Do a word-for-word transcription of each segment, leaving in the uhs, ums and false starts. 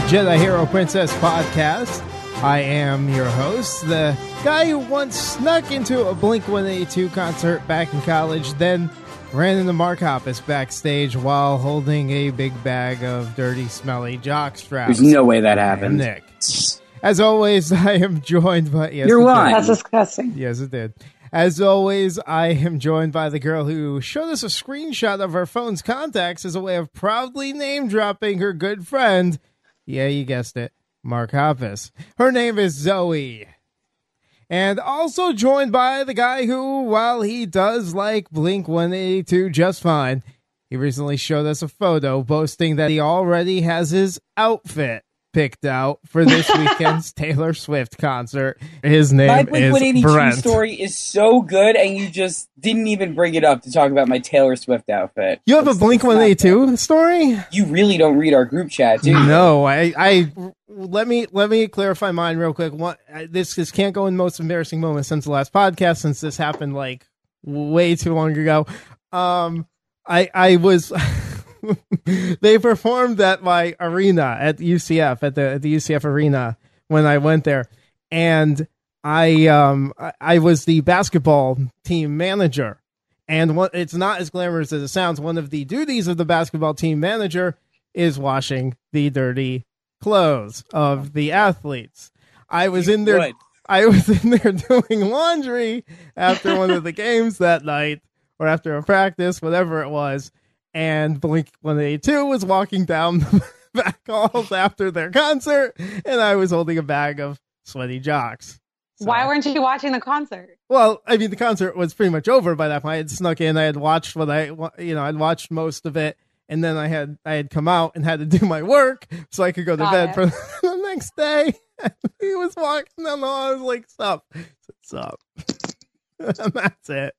Jedi Hero Princess podcast. I am your host, the guy who once snuck into a Blink one eighty-two concert back in college, then ran into Mark Hoppus backstage while holding a big bag of dirty, smelly jock straps. There's no way that happened. Nick. As always, I am joined by... Yes, You're lying. That's disgusting. Yes, it did. As always, I am joined by the girl who showed us a screenshot of her phone's contacts as a way of proudly name-dropping her good friend. Yeah, you guessed it. Mark Hoppus. Her name is Zoe. And also joined by the guy who, while he does like Blink one eighty-two just fine, he recently showed us a photo boasting that he already has his outfit picked out for this weekend's Taylor Swift concert. His name my is Blink one eighty-two Brent. story is so good, and you just didn't even bring it up to talk about my Taylor Swift outfit. You have That's, a Blink one eighty-two story? You really don't read our group chat, do you? No, I, I let me let me clarify mine real quick. One, this this can't go in most embarrassing moments since the last podcast, since this happened like way too long ago. Um, I I was. They performed at my arena at U C F at the at the U C F arena when I went there, and I um I, I was the basketball team manager, and what it's not as glamorous as it sounds. One of the duties of the basketball team manager is washing the dirty clothes of the athletes. I was in there. Would. I was in there doing laundry after one of the games that night, or after a practice, whatever it was. And Blink one eighty-two was walking down the back halls after their concert, and I was holding a bag of sweaty jocks. So, Why weren't you watching the concert? well, I mean, the concert was pretty much over by that point. I had snuck in. I had watched what I, you know, I'd watched most of it, and then I had I had come out and had to do my work so I could go to Got bed it. for the next day. He was walking down the hall. I was like, "Sup, sup." And that's it.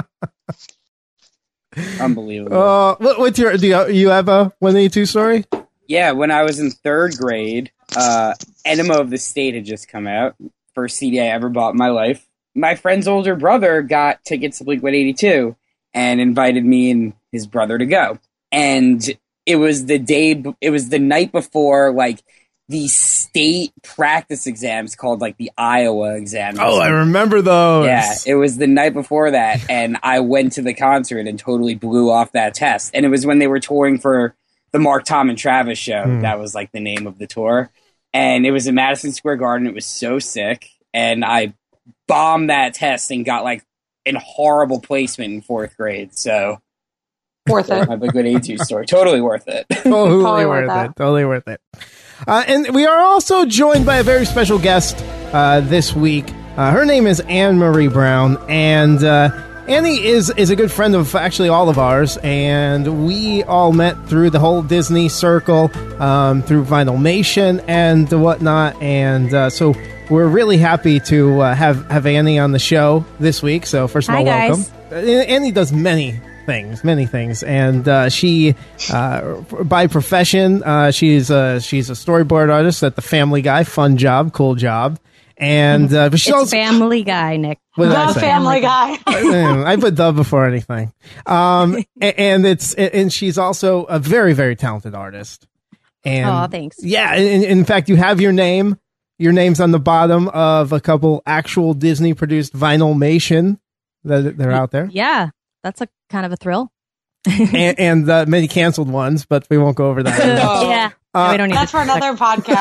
Unbelievable. Uh, what, what's your? Do you, you have a one eighty-two story? Yeah, when I was in third grade, uh, Enema of the State had just come out. First C D I ever bought in my life. My friend's older brother got tickets to Blink one eighty-two and invited me and his brother to go. And it was the day, it was the night before, like, the state practice exams called, like, the Iowa exams. Oh, I remember those. Yeah, it was the night before that, and I went to the concert and totally blew off that test. And it was when they were touring for the Mark, Tom, and Travis show. Hmm. That was, like, the name of the tour. And it was in Madison Square Garden. It was so sick. And I bombed that test and got, like, a horrible placement in fourth grade. So, Worth it. my Blink one eighty-two story. Totally worth it. Totally, Totally worth worth it. Totally worth it. Uh, and we are also joined by a very special guest uh, this week. Uh, her name is Anne Marie Brown, and uh, Annie is is a good friend of actually all of ours, and we all met through the whole Disney circle, um, through Vinylmation and whatnot, and uh, so we're really happy to uh, have have Annie on the show this week. So first of Hi, all, guys. welcome. Uh, Annie does many things, many things, and uh, she, uh, by profession, uh, she's a she's a storyboard artist at the Family Guy. Fun job, cool job, and uh, but she's It's also Family Guy, Nick. what did I The say? Family Guy. I put the before anything, um, a- and it's and she's also a very very talented artist. And Aw, thanks. Yeah, in, in fact, you have your name. Your name's on the bottom of a couple actual Disney produced Vinylmation that they're out there. Yeah, that's a kind of a thrill. and, and uh, many canceled ones, but we won't go over that. yeah, Uh, we don't need That's to for another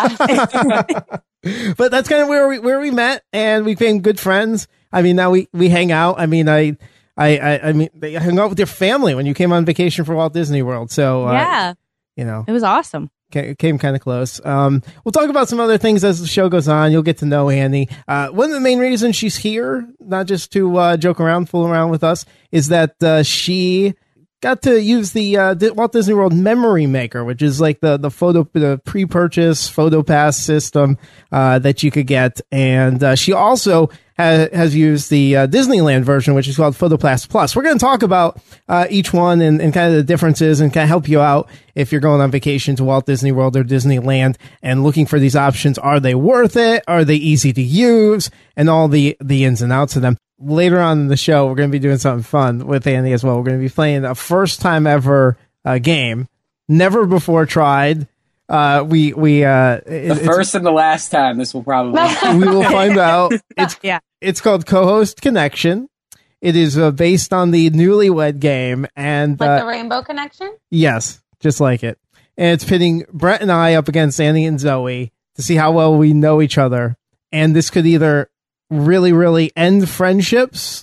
podcast. But that's kind of where we where we met, and we became good friends. I mean, now we, we hang out. I mean, I I I, I mean, I hung out with your family when you came on vacation for Walt Disney World. So uh, yeah, you know, it was awesome. ca- came kind of close. Um, we'll talk about some other things as the show goes on. You'll get to know Annie. Uh, one of the main reasons she's here, not just to uh, joke around, fool around with us, is that uh, she got to use the uh, Di- Walt Disney World Memory Maker, which is like the the photo the pre-purchase photo pass system uh, that you could get, and uh, she also ha- has used the uh, Disneyland version, which is called PhotoPass Plus. We're going to talk about uh, each one and, and kind of the differences, and kind of help you out if you're going on vacation to Walt Disney World or Disneyland and looking for these options. Are they worth it? Are they easy to use? And all the the ins and outs of them. Later on in the show, we're going to be doing something fun with Andy as well. We're going to be playing a first time ever uh, game, never before tried. Uh, we we uh, The it- it's- first and the last time this will probably. we will find out. It's Yeah. it's called Co-host Connection. It is uh, based on the Newlywed Game, and Like uh, the Rainbow Connection? yes, just like it. And it's pitting Brett and I up against Annie and Zoe to see how well we know each other. And this could either really, really end friendships,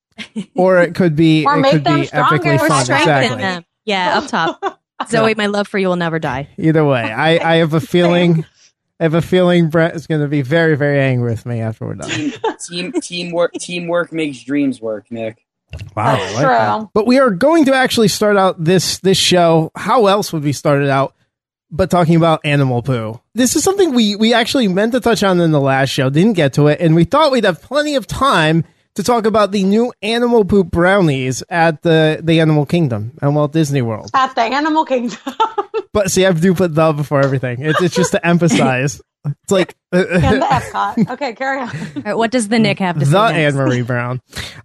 or it could be Or it make could them be stronger epically or fun. strengthen Exactly. them. Um, yeah, up top. Zoe, my love for you will never die. Either way, I, I have a feeling. I have a feeling Brett is going to be very, very angry with me after we're done. team, team teamwork teamwork makes dreams work, Nick. Wow, That's I like that. true. But we are going to actually start out this this show. How else would we start it out? But talking about animal poo. This is something we we actually meant to touch on in the last show, didn't get to it, and we thought we'd have plenty of time to talk about the new animal poop brownies at the the Animal Kingdom at Walt Disney World. At the Animal Kingdom. But see, I do put the before everything. It's, it's just to emphasize. It's like And the Epcot. Okay, carry on. All right, what does the Nick have to say? the next? Anne Marie Brown.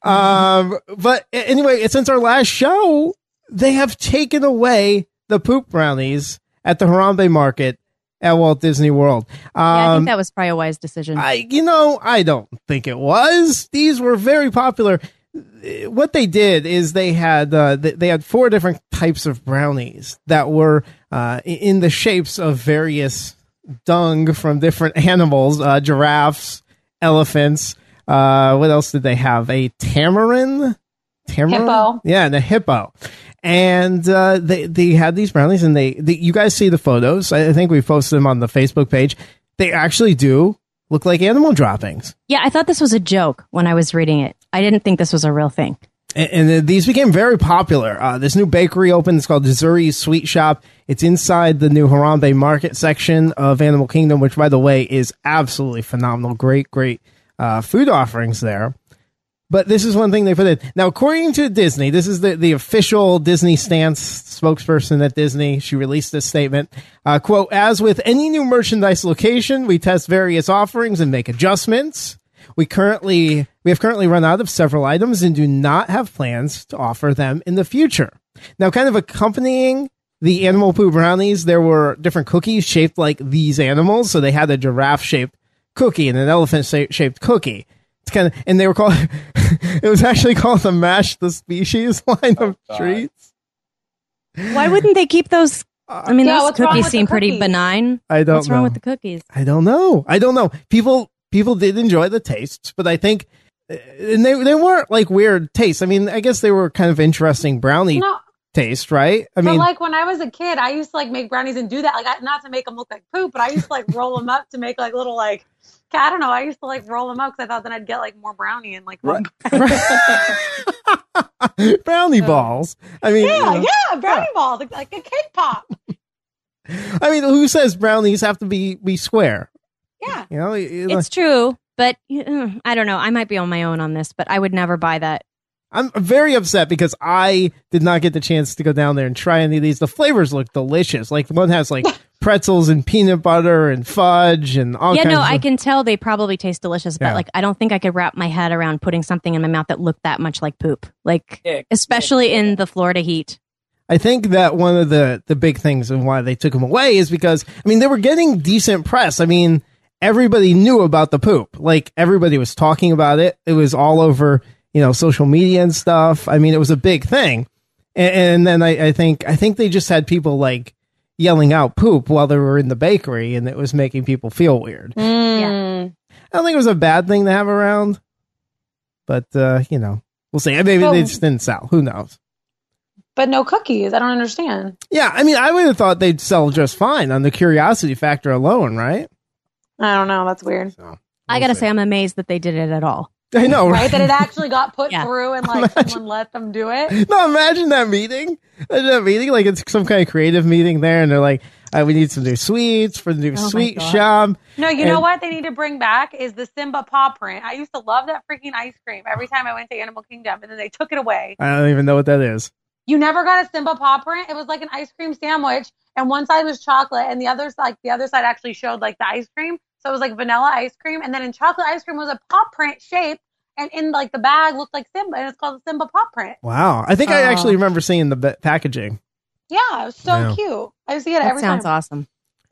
Um, but a- anyway, since our last show, they have taken away the poop brownies at the Harambe Market at Walt Disney World. Yeah, I Um, think that was probably a wise decision. I, you know, I don't think it was. These were very popular. What they did is they had uh, th- they had four different types of brownies that were uh, in the shapes of various dung from different animals, uh, giraffes, elephants. Uh, what else did they have? A tamarin, tamarin, Hippo. yeah, and a hippo. And uh, they they had these brownies, and they, they you guys see the photos. I think we posted them on the Facebook page. They actually do look like animal droppings. yeah, I thought this was a joke when I was reading it. I didn't think this was a real thing. And, and uh, these became very popular. Uh, this new bakery opened. It's called Zuri's Sweet Shop. It's inside the new Harambe Market section of Animal Kingdom, which, by the way, is absolutely phenomenal. Great, great uh, food offerings there. But this is one thing they put in. Now, according to Disney, this is the, the official Disney stance spokesperson at Disney. She released this statement. Uh, quote, as with any new merchandise location, we test various offerings and make adjustments. We currently we have currently run out of several items and do not have plans to offer them in the future. Now, kind of accompanying the animal poo brownies, there were different cookies shaped like these animals. So they had a giraffe shaped cookie and an elephant shaped cookie. It's kind of, and they were called. It was actually called the Mash the Species line of God. treats. Why wouldn't they keep those? I mean, Yeah, those what's wrong cookies with the seem pretty cookies? benign. I don't What's know. wrong with the cookies? I don't know. I don't know. People people did enjoy the tastes, but I think, uh, and they they weren't like weird tastes. I mean, I guess they were kind of interesting brownie No, taste, right? I but mean, like when I was a kid, I used to like make brownies and do that. Like I, not to make them look like poop, but I used to like roll them up to make like little like I don't know. I used to like roll them up because I thought then I'd get like more brownie and like one. brownie balls. I mean, Yeah, you know, yeah, brownie balls like, like a cake pop. I mean, who says brownies have to be be square? Yeah, You know, you know, It's true, but uh, I don't know. I might be on my own on this, but I would never buy that. I'm very upset because I did not get the chance to go down there and try any of these. The flavors look delicious. Like the one has like pretzels and peanut butter and fudge and all Yeah, kinds no, of I can tell they probably taste delicious, but Yeah. like I don't think I could wrap my head around putting something in my mouth that looked that much like poop. Like Nick, especially Nick, in the Florida heat. I think that one of the, the big things and why they took them away is because, I mean, they were getting decent press. I mean, everybody knew about the poop. Like, everybody was talking about it. It was all over, you know, social media and stuff. I mean, it was a big thing. And, and then I, I think, I think they just had people like yelling out poop while they were in the bakery, and it was making people feel weird. Mm. I don't think it was a bad thing to have around, but, uh, you know, we'll see. Maybe So- they just didn't sell. Who knows? But no cookies. I don't understand. Yeah, I mean, I would have thought they'd sell just fine on the curiosity factor alone, right? I don't know. That's weird, So, I we'll gotta see. say, I'm amazed that they did it at all. I know, right? right? That it actually got put Yeah. through and like Imagine- someone let them do it. No, imagine that meeting. Imagine that meeting, like it's some kind of creative meeting there, and they're like, uh, "We need some new sweets for the new Oh my sweet God. shop." No, you And- know what they need to bring back is the Simba paw print. I used to love that freaking ice cream every time I went to Animal Kingdom, and then they took it away. I don't even know what that is. You never got a Simba paw print. It was like an ice cream sandwich, and one side was chocolate, and the other side, the other side actually showed like the ice cream. So it was like vanilla ice cream, and then in chocolate ice cream was a paw print shape, and in like the bag looked like Simba, and it's called the Simba paw print. Wow, I think I Oh. actually remember seeing the ba- packaging. Yeah, it was so Yeah. cute. I see it That every sounds time. awesome.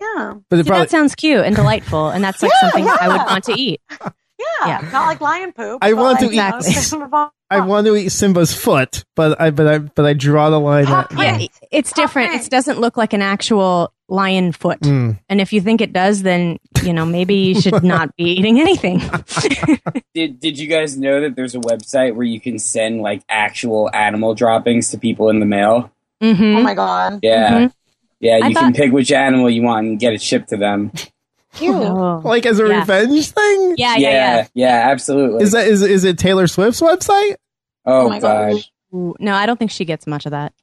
Yeah. But it See, probably that sounds cute and delightful, and that's like Yeah, something I would yeah. want to eat. Yeah. Yeah. Not like lion poop. I but want to like, eat- you know, Exactly. some of- I want to eat Simba's foot, but I but I but I draw the line Paw at print. Yeah, it's different. print. It doesn't look like an actual lion foot. Mm. And if you think it does, then, you know, maybe you should not be eating anything. Did Did you guys know that there's a website where you can send like actual animal droppings to people in the mail? hmm Oh my god. Yeah, Mhm. yeah. I You thought- can pick which animal you want and get it shipped to them. Cute. Oh. like as a Yeah. revenge thing. Yeah, yeah, yeah. yeah, absolutely. Is that is is it Taylor Swift's website? oh Oh my god. gosh. Ooh, no, I don't think she gets much of that.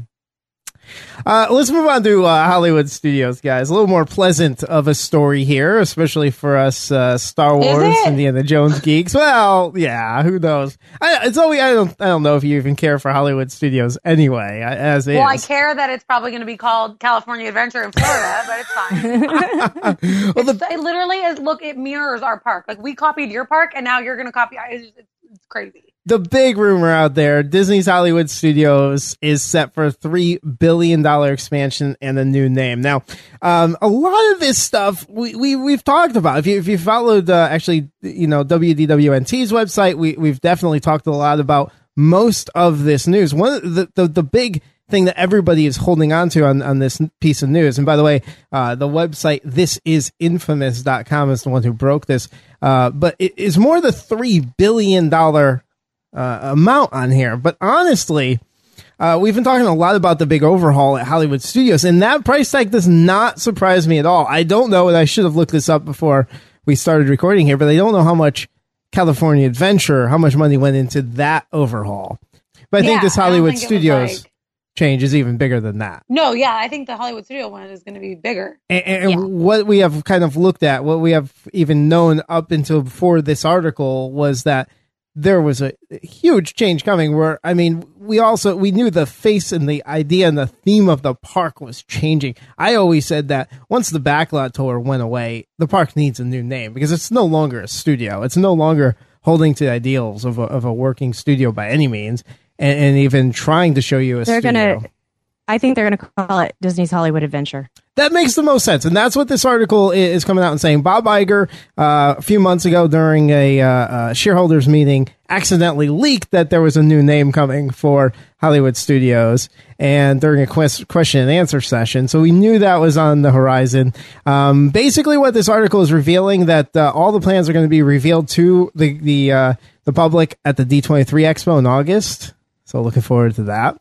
Uh, let's move on to uh, Hollywood Studios, guys. A little more pleasant of a story here, especially for us uh, Star Wars, it? Indiana Jones geeks. Well, yeah, who knows? I, it's always I don't I don't know if you even care for Hollywood Studios anyway, I- as is. Well, I care that it's probably going to be called California Adventure in Florida, but it's fine. well, the, It's- it literally is. Look, it mirrors our park. Like we copied your park, and now you're going to copy. It's, just, it's crazy. the big rumor out there, Disney's Hollywood Studios is set for a three billion dollars expansion and a new name. Now, um, a lot of this stuff we, we, we've talked about. If you, if you followed, uh, actually, you know, W D W N T's website, we, we've definitely talked a lot about most of this news. One of the, the, the big thing that everybody is holding on to on, on this piece of news. And by the way, uh, the website this is infamous dot com is the one who broke this. Uh, but it is more the three billion dollars uh, amount on here. But honestly, uh, we've been talking a lot about the big overhaul at Hollywood Studios, and that price tag does not surprise me at all. I don't know, and I should have looked this up before we started recording here, but I don't know how much California Adventure, how much money went into that overhaul. But I think Yeah, this I don't Hollywood think it was Studios like- change is even bigger than that. No, yeah, I think the Hollywood Studio one is going to be bigger. And, and Yeah. what we have kind of looked at, what we have even known up until before this article was that there was a huge change coming where, I mean, we also, we knew the face and the idea and the theme of the park was changing. I always said that once the backlot tour went away, the park needs a new name because it's no longer a studio. It's no longer holding to the ideals of a, of a working studio by any means. And, and even trying to show you a They're studio. gonna. I think they're gonna call it Disney's Hollywood Adventure. That makes the most sense, and that's what this article i- is coming out and saying. Bob Iger, uh, a few months ago during a uh, uh, shareholders meeting, accidentally leaked that there was a new name coming for Hollywood Studios, and during a quest- question and answer session, so we knew that was on the horizon. Um, basically, what this article is revealing that uh, all the plans are going to be revealed to the the uh, the public at the D twenty-three Expo in August. So looking forward to that.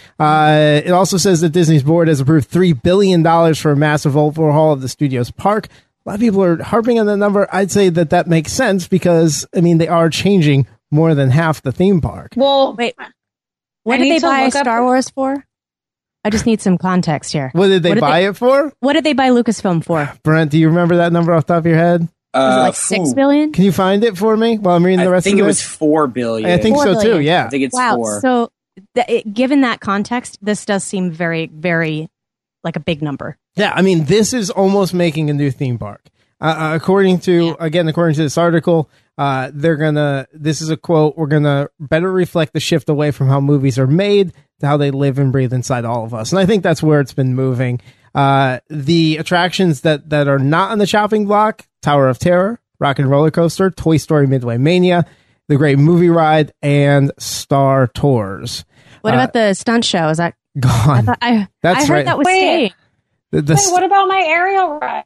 Uh, it also says that Disney's board has approved three billion dollars for a massive overhaul of the studio's park. A lot of people are harping on that number. I'd say that that makes sense because, I mean, they are changing more than half the theme park. Well, Wait, what I did need they to buy look up- Star Wars for? I just need some context here. What did they What did buy they- it for? What did they buy Lucasfilm for? Brent, do you remember that number off the top of your head? Was Uh, it like six phew. billion? Can you find it for me while I'm reading the I rest think of it was this? four billion. I think Four so too, billion. yeah. I think it's Wow. four. So, th- it, given that context, this does seem very, very like a big number. Yeah, I mean, this is almost making a new theme park. Uh, uh, according to, Yeah. again, according to this article, uh, they're gonna, this is a quote, we're gonna better reflect the shift away from how movies are made to how they live and breathe inside all of us. And I think that's where it's been moving. Uh, the attractions that, that are not on the chopping block, Tower of Terror, Rock and Roller Coaster, Toy Story Midway Mania, The Great Movie Ride, and Star Tours. What Uh, about the stunt show? Is that I Gone. thought I, That's I heard right. that was Wait. staying. The, the, wait, what about my aerial ride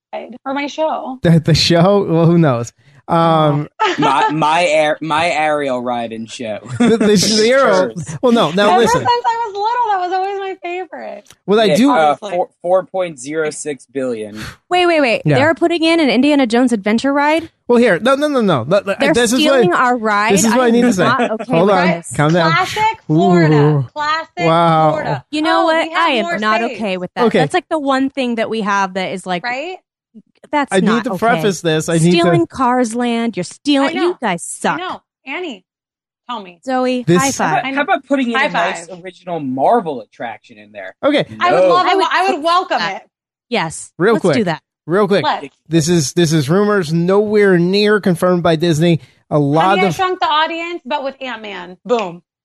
or my show? the, the show, well, who knows? Um, my my air my aerial ride and show. the, the, the arrow. Well, no. Now Ever listen. since I was little, that was always my favorite. What I Yeah, do. uh, Obviously. four four point zero six billion. Wait, wait, wait. Yeah. They're putting in an Indiana Jones adventure ride. Well, here. No, no, no, no. no, no, They're this is stealing what, our ride. This is what I, need am to say. not okay Hold with on. this. Calm down. Classic Florida. Ooh. Classic Wow. Florida. You know Oh, what? we have I more am not space, okay with that. Okay. That's like the one thing that we have that is like Right? that's I not need to okay. preface this. I need Stealing to. Cars Land. You're stealing. I know. You guys suck. No, Annie, tell me. Zoe, This- high How five. about, how about putting in High a nice five. original Marvel attraction in there? Okay, I would No. love I it. would- I would welcome it. Yes. Real Let's quick. do that. real quick. Let's. This is this is rumors, nowhere near confirmed by Disney. A lot Honey, I of Shrunk the Audience, but with Ant Man. Boom.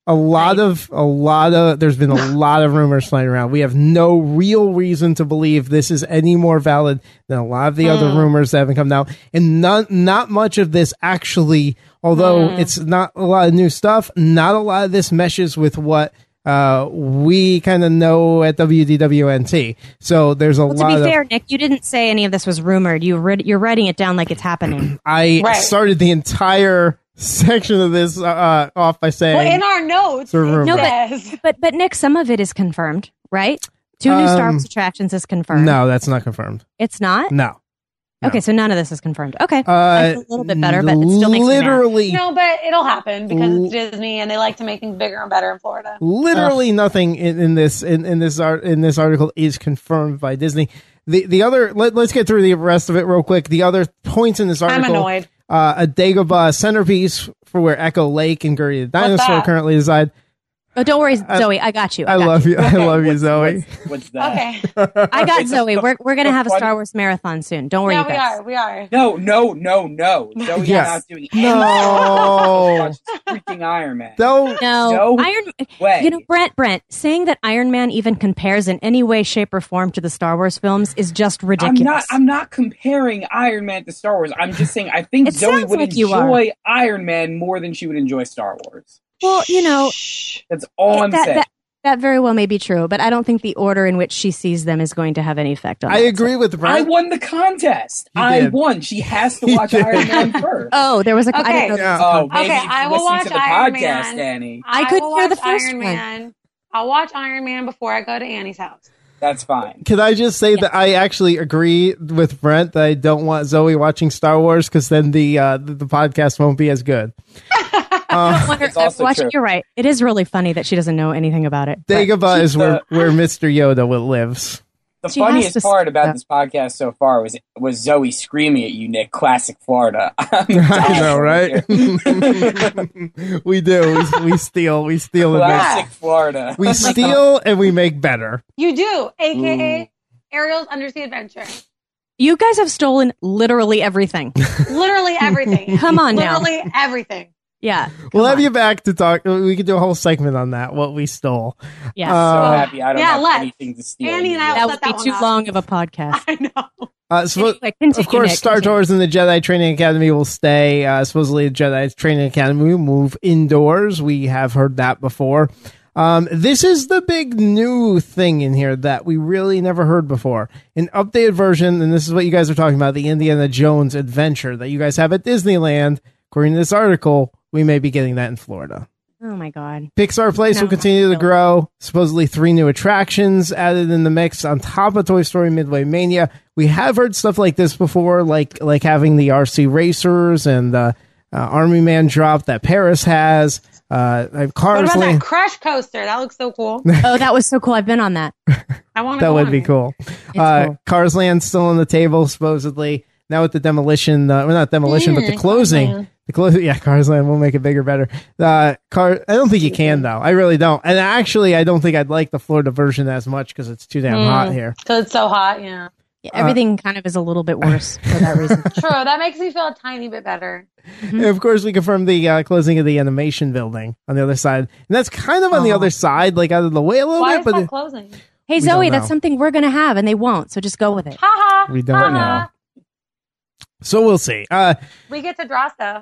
a lot Right. of a lot of there's been a lot of rumors flying around. We have no real reason to believe this is any more valid than a lot of the other rumors that haven't come out, and not not much of this actually. Although it's not a lot of new stuff, not a lot of this meshes with what uh, we kind of know at W D W N T. So there's a Well, to lot be of. fair, Nick, you didn't say any of this was rumored. You read, you're writing it down like it's happening. I Right. started the entire section of this uh, off by saying. Well, in our notes, a rumor. it No, but- says. But but Nick, some of it is confirmed, right? Two new Star Um, Wars attractions is confirmed. no, that's not confirmed. It's not? No. no. Okay, so none of this is confirmed. Okay. Uh, I feel a little bit better, but it still makes me mad. literally, No, but it'll happen because L- it's Disney and they like to make things bigger and better in Florida. literally nothing in, in this in, in this art in this article is confirmed by Disney. The the other let, let's get through the rest of it real quick. The other points in this I'm article: annoyed. uh, a Dagobah centerpiece for where Echo Lake and Gertie the dinosaur that? currently reside. Oh, don't worry, Zoe. I got you. I, I got love you. I love you, What's- Zoe. What's, what's that? Okay. I got It's Zoe. the- We're we're gonna the have a funny- Star Wars marathon soon. Don't worry, Yeah, you we guys. are. We are. No, no, no, no. Zoe's Yes. not doing No. anything. Freaking Iron Man. Don't. No, No Iron. way. You know, Brent. Brent saying that Iron Man even compares in any way, shape, or form to the Star Wars films is just I'm ridiculous. not. I'm not comparing Iron Man to Star Wars. I'm just saying I think It Zoe sounds would like you are. enjoy Iron Man more than she would enjoy Star Wars. Well, you know, That's all I'm that, saying. that that very well may be true, but I don't think the order in which she sees them is going to have any effect on. I that. agree with I Brent. won the contest. You I did. won. She has to You watch did. Iron Man first. Oh, there was a. I Okay. didn't know there was a Yeah. Oh, conflict. maybe Okay, if you I will listen watch to the Iron podcast, Man. Annie. I couldn't will hear the watch first Iron one. Man. I'll watch Iron Man before I go to Annie's house. That's fine. Can I just say that I actually agree with Brent that I don't want Zoe watching Star Wars because then the, uh, the the podcast won't be as good. Uh, Wonder, It's also watch, true. You're right. It is really funny that she doesn't know anything about it. but- Dagobah is where, The- where Mister Yoda will lives. The She has funniest to part say about that. this podcast so far was was Zoe screaming at you, Nick. Classic Florida. I'm I dying know, over right? here. we do. We, we steal. We steal and make, Classic Florida. we steal and we make better. You do, aka Ariel's Undersea Adventure. You guys have stolen literally everything. Literally everything. Come on now. Literally everything. Yeah. We'll come have on. you back to talk. We could do a whole segment on that. What we stole. Yes. so Uh, happy I don't Yeah, have let's. anything to steal. Annie and I that will would set be that too one up. long of a podcast. I know. Uh, so, Anyway, continue, of course, Nick, Star continue. Tours and the Jedi Training Academy will stay. Uh, supposedly, the Jedi Training Academy will move indoors. We have heard that before. Um, this is the big new thing in here that we really never heard before. An updated version, and this is what you guys are talking about, the Indiana Jones adventure that you guys have at Disneyland. According to this article, we may be getting that in Florida. Oh my god. Pixar Place No. will continue to grow. Supposedly three new attractions added in the mix on top of Toy Story Midway Mania. We have heard stuff like this before, like like having the R C Racers and uh, uh, Army Man drop that Paris has. Uh, What Cars about that Land. crash coaster? That looks so cool. Oh, that was so cool. I've been on that. I want to. That go would on be it. cool. Uh, cool. Cars Land still on the table, supposedly. Now with the demolition, uh, well, not demolition, but the Mm, closing. Cars Land. The closing, yeah, Cars Land will make it bigger, better. Uh, car, I don't think you can though. I really don't. And actually, I don't think I'd like the Florida version as much because it's too damn Mm. hot here. Because it's so hot. Yeah. Yeah, everything kind of is a little bit worse for that reason. True. That makes me feel a tiny bit better. And of course, we confirmed the uh, closing of the animation building on the other side, and that's kind of on the Oh. other side, like out of the way a little Why bit. is But that it- closing? Hey, We Zoe, don't that's know. something we're going to have, and they won't, so just go with it. Ha ha. We don't ha, know. ha. so we'll see. Uh, We get to draw stuff.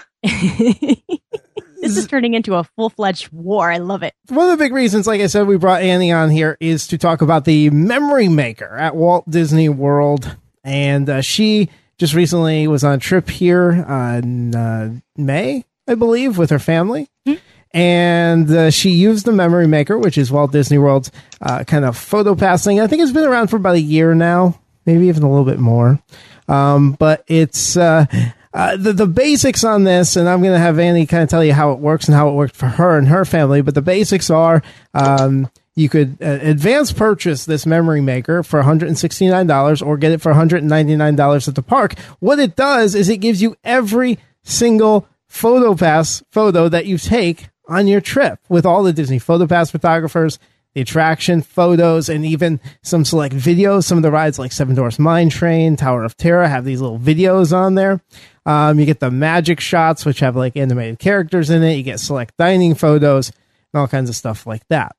This is turning into a full-fledged war. I love it. one of the big reasons, like I said, we brought Annie on here is to talk about the Memory Maker at Walt Disney World. And uh, she just recently was on a trip here uh, in uh, May, I believe, with her family. And uh, she used the Memory Maker, which is Walt Disney World's uh, kind of photo passing. I think it's been around for about a year now, maybe even a little bit more. Um, but it's uh, uh, the, the basics on this, and I'm going to have Annie kind of tell you how it works and how it worked for her and her family. But the basics are um, you could uh, advance purchase this Memory Maker for one hundred sixty-nine dollars or get it for one hundred ninety-nine dollars at the park. What it does is it gives you every single photo pass photo that you take on your trip with all the Disney Photo Pass photographers, the attraction photos, and even some select videos. Some of the rides like Seven Dwarfs Mine Train, Tower of Terror have these little videos on there. Um, you get the magic shots, which have like animated characters in it. You get select dining photos. all kinds of stuff like that.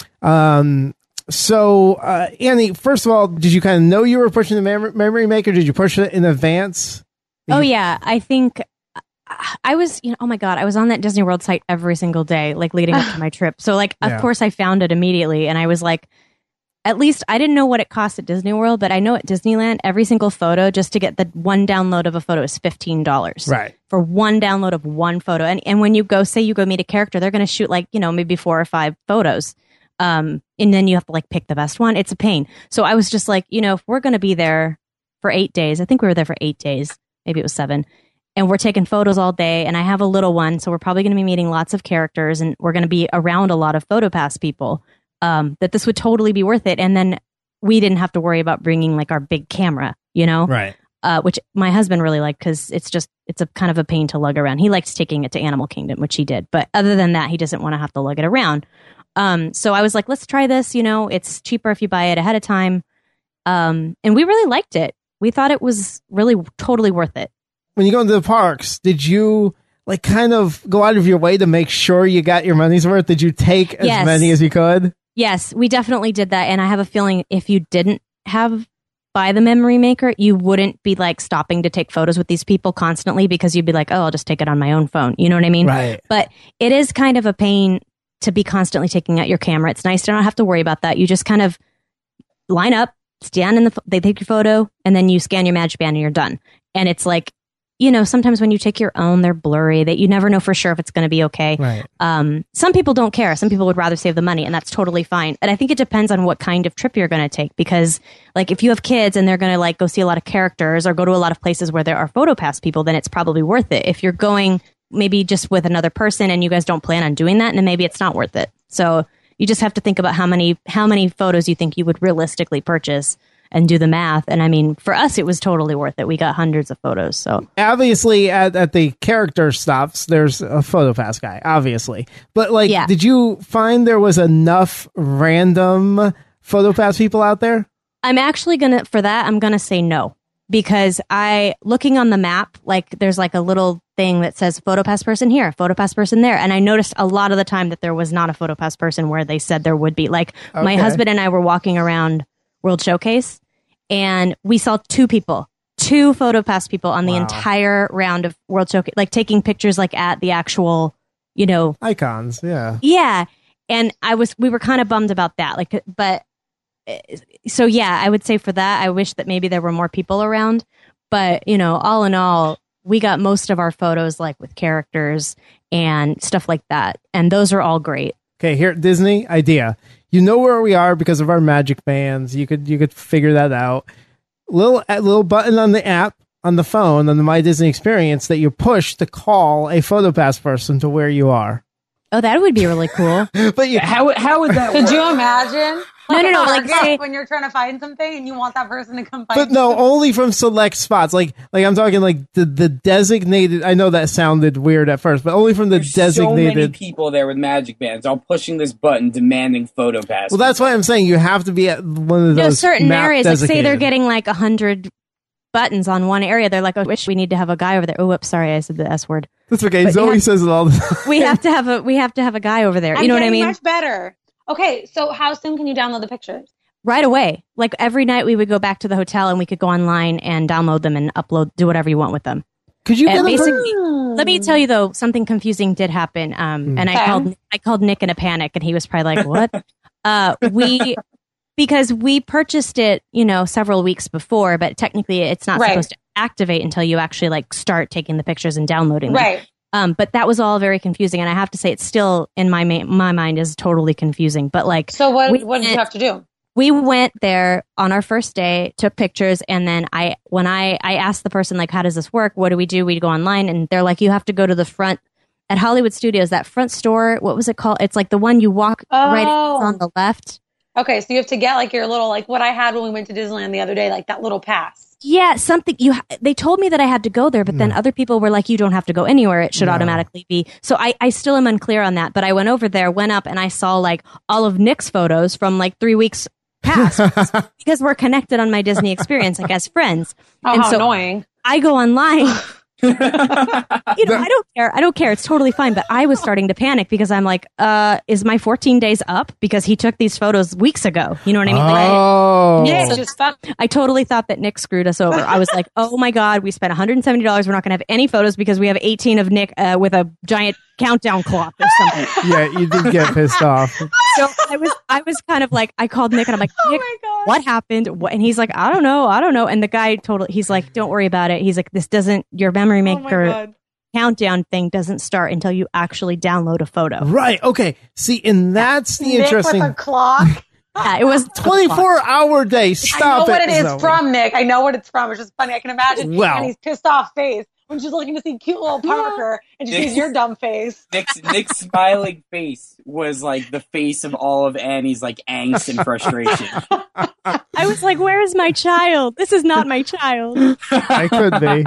Um, so, uh, Annie, first of all, did you kind of know you were pushing the mem- Memory Maker? Did you push it in advance? Did Oh, you- yeah. I think I was, you know, oh my God, I was on that Disney World site every single day, like leading up to my trip. So, like, of Yeah. course, I found it immediately. And I was like, at least I didn't know what it cost at Disney World, but I know at Disneyland, every single photo, just to get the one download of a photo is fifteen dollars. Right. For one download of one photo. And and when you go, say you go meet a character, they're going to shoot like, you know, maybe four or five photos. Um, and then you have to like pick the best one. It's a pain. So I was just like, you know, if we're going to be there for eight days, I think we were there for eight days, maybe it was seven, and we're taking photos all day, and I have a little one, so we're probably going to be meeting lots of characters, and we're going to be around a lot of PhotoPass people, um, that this would totally be worth it. And then we didn't have to worry about bringing like our big camera, you know? Right. Uh, which my husband really liked because it's just, it's a kind of a pain to lug around. He likes taking it to Animal Kingdom, which he did. But other than that, he doesn't want to have to lug it around. Um, so I was like, let's try this. You know, it's cheaper if you buy it ahead of time. Um, and we really liked it. We thought it was really totally worth it. When you go into the parks, did you like kind of go out of your way to make sure you got your money's worth? Did you take as Yes. many as you could? Yes, we definitely did that. And I have a feeling if you didn't have buy the Memory Maker, you wouldn't be like stopping to take photos with these people constantly because you'd be like, oh, I'll just take it on my own phone. You know what I mean? Right. But it is kind of a pain to be constantly taking out your camera. It's nice to not have to worry about that. You just kind of line up, stand in the, they take your photo, and then you scan your Magic Band and you're done. And it's like, you know, sometimes when you take your own, they're blurry, that you never know for sure if it's going to be okay. Right. Um, some people don't care. Some people would rather save the money, and that's totally fine. And I think it depends on what kind of trip you're going to take, because like if you have kids and they're going to like go see a lot of characters or go to a lot of places where there are PhotoPass people, then it's probably worth it. If you're going maybe just with another person and you guys don't plan on doing that, then maybe it's not worth it. So you just have to think about how many how many photos you think you would realistically purchase and do the math. And I mean, for us, it was totally worth it. We got hundreds of photos. So Obviously, at, at the character stops, there's a PhotoPass guy, obviously. But, like, Yeah. did you find there was enough random PhotoPass people out there? I'm actually going to, for that, I'm going to say no. Because I, looking on the map, like there's like a little thing that says PhotoPass person here, PhotoPass person there. And I noticed a lot of the time that there was not a PhotoPass person where they said there would be. Like my Okay. husband and I were walking around World Showcase and we saw two people, two PhotoPass people on the Wow. entire round of World Showcase, like taking pictures like at the actual, you know, Icons, yeah. yeah. And I was, we were kind of bummed about that. Like, but so yeah, I would say for that, I wish that maybe there were more people around. But, you know, all in all, we got most of our photos like with characters and stuff like that. And those are all great. Okay, here at Disney, idea. You know where we are because of our Magic Bands. You could you could figure that out. Little a little button on the app on the phone on the My Disney Experience that you push to call a PhotoPass person to where you are. Oh, that would be really cool. But you How how would that Could work? you imagine? No, no, no, like, Target, say- when you're trying to find something and you want that person to come find But no, you. only from select spots. Like like I'm talking like the, the designated. I know that sounded weird at first, but only from the There's so many designated. people there with Magic Bands all pushing this button demanding PhotoPass. Well, that's why I'm saying you have to be at one of No, those certain map areas, like say they're designated. getting like a hundred buttons on one area. They're like, I wish we need to have a guy over there. Oh, whoops, sorry, I said the S word. That's okay. but Zoe yeah. says it all the time. We have to have a, we have to have a guy over there. I'm You know what I getting mean? Much better. Okay, so how soon can you download the pictures? Right away. Like every night we would go back to the hotel and we could go online and download them and upload, do whatever you want with them. Could you And get a per- basically, let me tell you though, something confusing did happen. Um, and I Okay. called, I called Nick in a panic and he was probably like, what? uh, we, because we purchased it, you know, several weeks before, but technically it's not Right. supposed to activate until you actually like start taking the pictures and downloading them. Right. Um, but that was all very confusing. And I have to say, it's still in my, ma- my mind is totally confusing, but like, So what We- what did you have to do? we went there on our first day, took pictures, and then I, when I, I asked the person, like, how does this work? What do we do? We go online, and they're like, you have to go to the front at Hollywood Studios, that front store. What was it called? It's like the one you walk right in, Oh. it's on the left. Okay, so you have to get like your little like what I had when we went to Disneyland the other day, like that little pass. Yeah, something you. ha- They told me that I had to go there, but then other people were like, "You don't have to go anywhere; it should No. automatically be." So I, I still am unclear on that. But I went over there, went up, and I saw like all of Nick's photos from like three weeks past because we're connected on my Disney Experience, like as friends. Oh, And how so- annoying. I go online You know, I don't care. I don't care. It's totally fine. But I was starting to panic because I'm like, uh, is my fourteen days up? Because he took these photos weeks ago. You know what I mean? Oh. Yeah, So just fuck. I totally thought that Nick screwed us over. I was like, oh my God, we spent one hundred seventy dollars. We're not going to have any photos because we have eighteen of Nick uh, with a giant countdown clock or something. Yeah, you did get pissed off. So I was, I was kind of like, I called Nick and I'm like, Oh Nick, my God. what happened? What? And he's like, I don't know. I don't know. And the guy totally, he's like, don't worry about it. He's like, this doesn't, your memory Oh my maker God. countdown thing doesn't start until you actually download a photo. Right. Okay. See, and that's the Nick interesting with a clock. Yeah, it was twenty-four hour day. Stop I know what it, it is Zoe. from, Nick. I know what it's from. It's just funny. I can imagine Well. Annie's pissed off face when she's looking to see cute little Parker and she sees your dumb face. Nick's, Nick's smiling face was like the face of all of Annie's like angst and frustration. I was like, where is my child? This is not my child. I could be.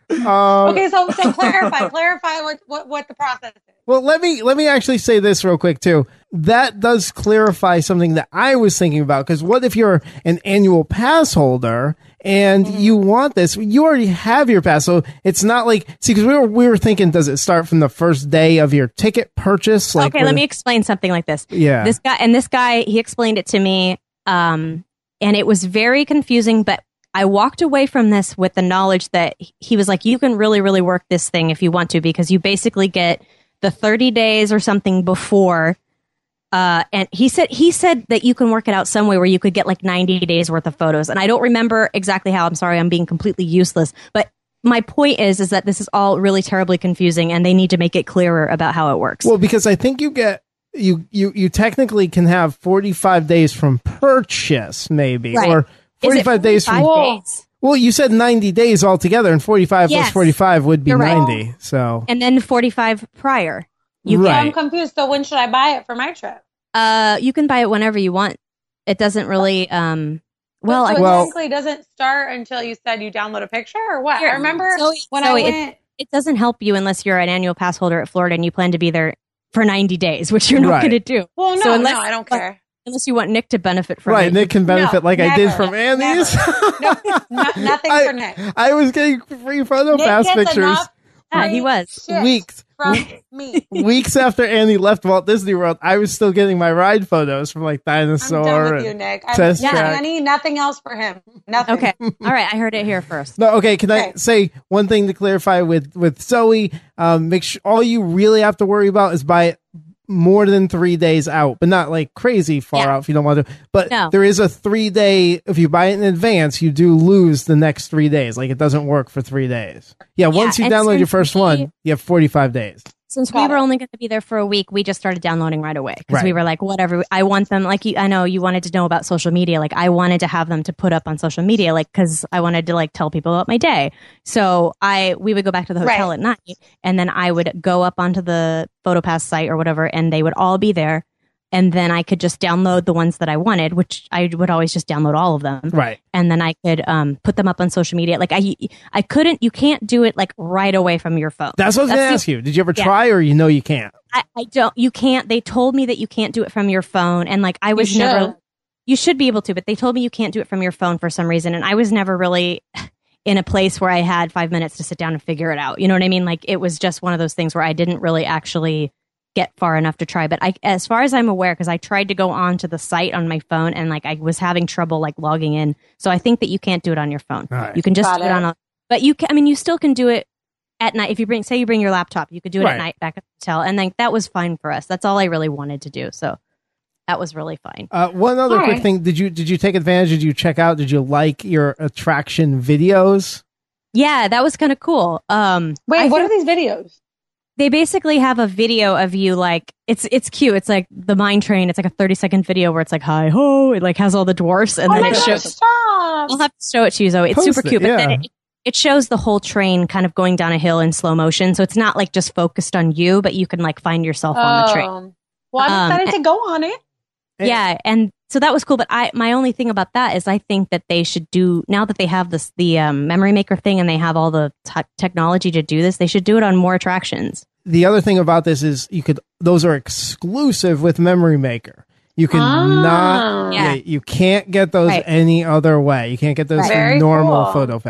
Um, Okay, so so clarify, clarify what, what, what the process is. Well, let me let me actually say this real quick too. That does clarify something that I was thinking about. Because what if you're an annual pass holder and Mm-hmm. you want this? You already have your pass, so it's not like see. Because we were we were thinking, does it start from the first day of your ticket purchase? Like, Okay, let when- me explain something like this. Yeah. This guy and this guy, he explained it to me, um, and it was very confusing. But I walked away from this with the knowledge that he was like, you can really, really work this thing if you want to, because you basically get the thirty days or something before. Uh, and he said he said that you can work it out some way where you could get like ninety days worth of photos. And I don't remember exactly how. I'm sorry, I'm being completely useless. But my point is, is that this is all really terribly confusing, and they need to make it clearer about how it works. Well, because I think you get you you you technically can have forty-five days from purchase, maybe, Right. or Is it forty-five days from. forty-five days? Well, you said ninety days altogether, and forty-five plus Yes. forty-five would be You're right. ninety. So And then forty-five prior. You Right. I'm confused. So when should I buy it for my trip? Uh, you can buy it whenever you want. It doesn't really. Um, well, so I, it Well- technically doesn't start until you said you download a picture or what? Here, I remember Zoe- when Zoe, I it- went. it doesn't help you unless you're an annual pass holder at Florida and you plan to be there for ninety days, which you're not Right. going to do. Well, no, So unless- no, I don't care. Unless you want Nick to benefit from right, it. Nick can benefit No, like I did never, from Andy's. No, no, nothing I, for Nick. I was getting free photo Nick pass gets pictures enough Yeah, he free was. shit weeks from me. weeks after Andy left Walt Disney World. I was still getting my ride photos from like I'm Dinosaur. done with and- you, Nick. I'm Test yeah, track. Annie, nothing else for him. Nothing. Okay. All right. I heard it here first. No, okay. Can I Okay. say one thing to clarify with with Zoe? Um, make sure all you really have to worry about is buy it more than three days out, but not like crazy far Yeah. out if you don't want to. But No. there is a three day. If you buy it in advance, you do lose the next three days. Like it doesn't work for three days. Yeah, once you and download your since first we- one, you have forty five days. Since Got we were it. only going to be there for a week, we just started downloading right away because we Right. were like, whatever. I want them. Like, you, I know you wanted to know about social media. Like, I wanted to have them to put up on social media, like, because I wanted to like tell people about my day. So I, we would go back to the hotel Right. at night, and then I would go up onto the PhotoPass site or whatever, and they would all be there. And then I could just download the ones that I wanted, which I would always just download all of them. Right. And then I could um, put them up on social media. Like I, I couldn't. You can't do it like right away from your phone. That's what I was That's going to the- ask you. Did you ever Yeah. try, or you know you can't? I, I don't. You can't. They told me that you can't do it from your phone, and like I was should. never. You should be able to, but they told me you can't do it from your phone for some reason, and I was never really in a place where I had five minutes to sit down and figure it out. You know what I mean? Like it was just one of those things where I didn't really actually get far enough to try. But I, as far as I'm aware, because I tried to go on to the site on my phone, and like I was having trouble like logging in. So I think that you can't do it on your phone. All right. You can just Got do it it. on a. But you can. I mean, you still can do it at night if you bring. Say you bring your laptop, you could do it Right. at night back at the hotel, and like that was fine for us. That's all I really wanted to do. So that was really fine. Uh, one other All quick right. thing: did you did you take advantage? Did you check out? Did you like your attraction videos? Yeah, that was kind of cool. Um, Wait, I what think are these videos? they basically have a video of you like it's it's cute. It's like the mine train. It's like a thirty second video where it's like hi ho. It like has all the dwarfs, and Oh then my it God, shows. stop. I'll have to show it to you, Zoe. It's Post super it, cute, but yeah. then it, it shows the whole train kind of going down a hill in slow motion. So it's not like just focused on you, but you can like find yourself on the train. Oh. Well, I'm Um, excited to go on it. And- Yeah, and so that was cool. But I, my only thing about that is I think that they should do now that they have this the um, memory maker thing and they have all the t- technology to do this. They should do it on more attractions. The other thing about this is you could; those are exclusive with Memory Maker. You can Ah. not, Yeah. yeah, you can't get those Right. any other way. You can't get those Right. through Very normal cool. PhotoPass.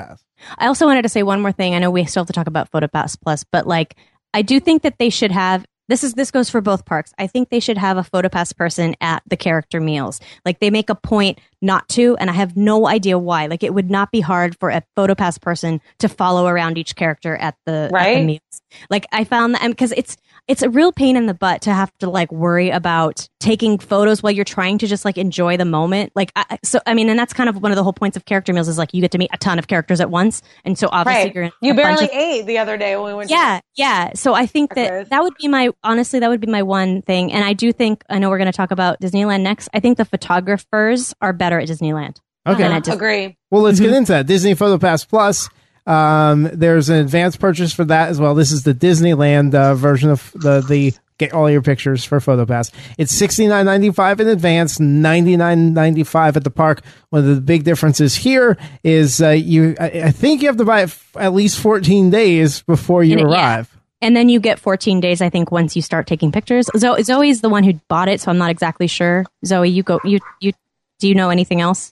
I also wanted to say one more thing. I know we still have to talk about PhotoPass Plus, but like, I do think that they should have. This is this goes for both parks. I think they should have a PhotoPass person at the character meals. Like they make a point not to, and I have no idea why. Like it would not be hard for a PhotoPass person to follow around each character at the, right? At the meals. Like I found that because it's it's a real pain in the butt to have to like worry about taking photos while you're trying to just like enjoy the moment. Like I, so, I mean, and that's kind of one of the whole points of character meals is like you get to meet a ton of characters at once, and so obviously right. you're in you barely of, ate the other day when we went. Yeah, to yeah. So I think that characters. that would be my honestly that would be my one thing, and I do think I know we're going to talk about Disneyland next. I think the photographers are better at Disneyland. Okay, than uh-huh. at Dis- agree. Well, let's Mm-hmm. get into that. Disney PhotoPass Plus. Um, there's an advanced purchase for that as well. This is the Disneyland uh, version of the the get all your pictures for PhotoPass. It's sixty-nine ninety-five in advance, ninety-nine ninety-five at the park. One of the big differences here is uh, you. I, I think you have to buy it f- at least fourteen days before you And it- arrive. yeah. And then you get fourteen days, I think, once you start taking pictures. Zo- Zoe's the one who bought it, so I'm not exactly sure. Zoe, you go. You you do you know anything else?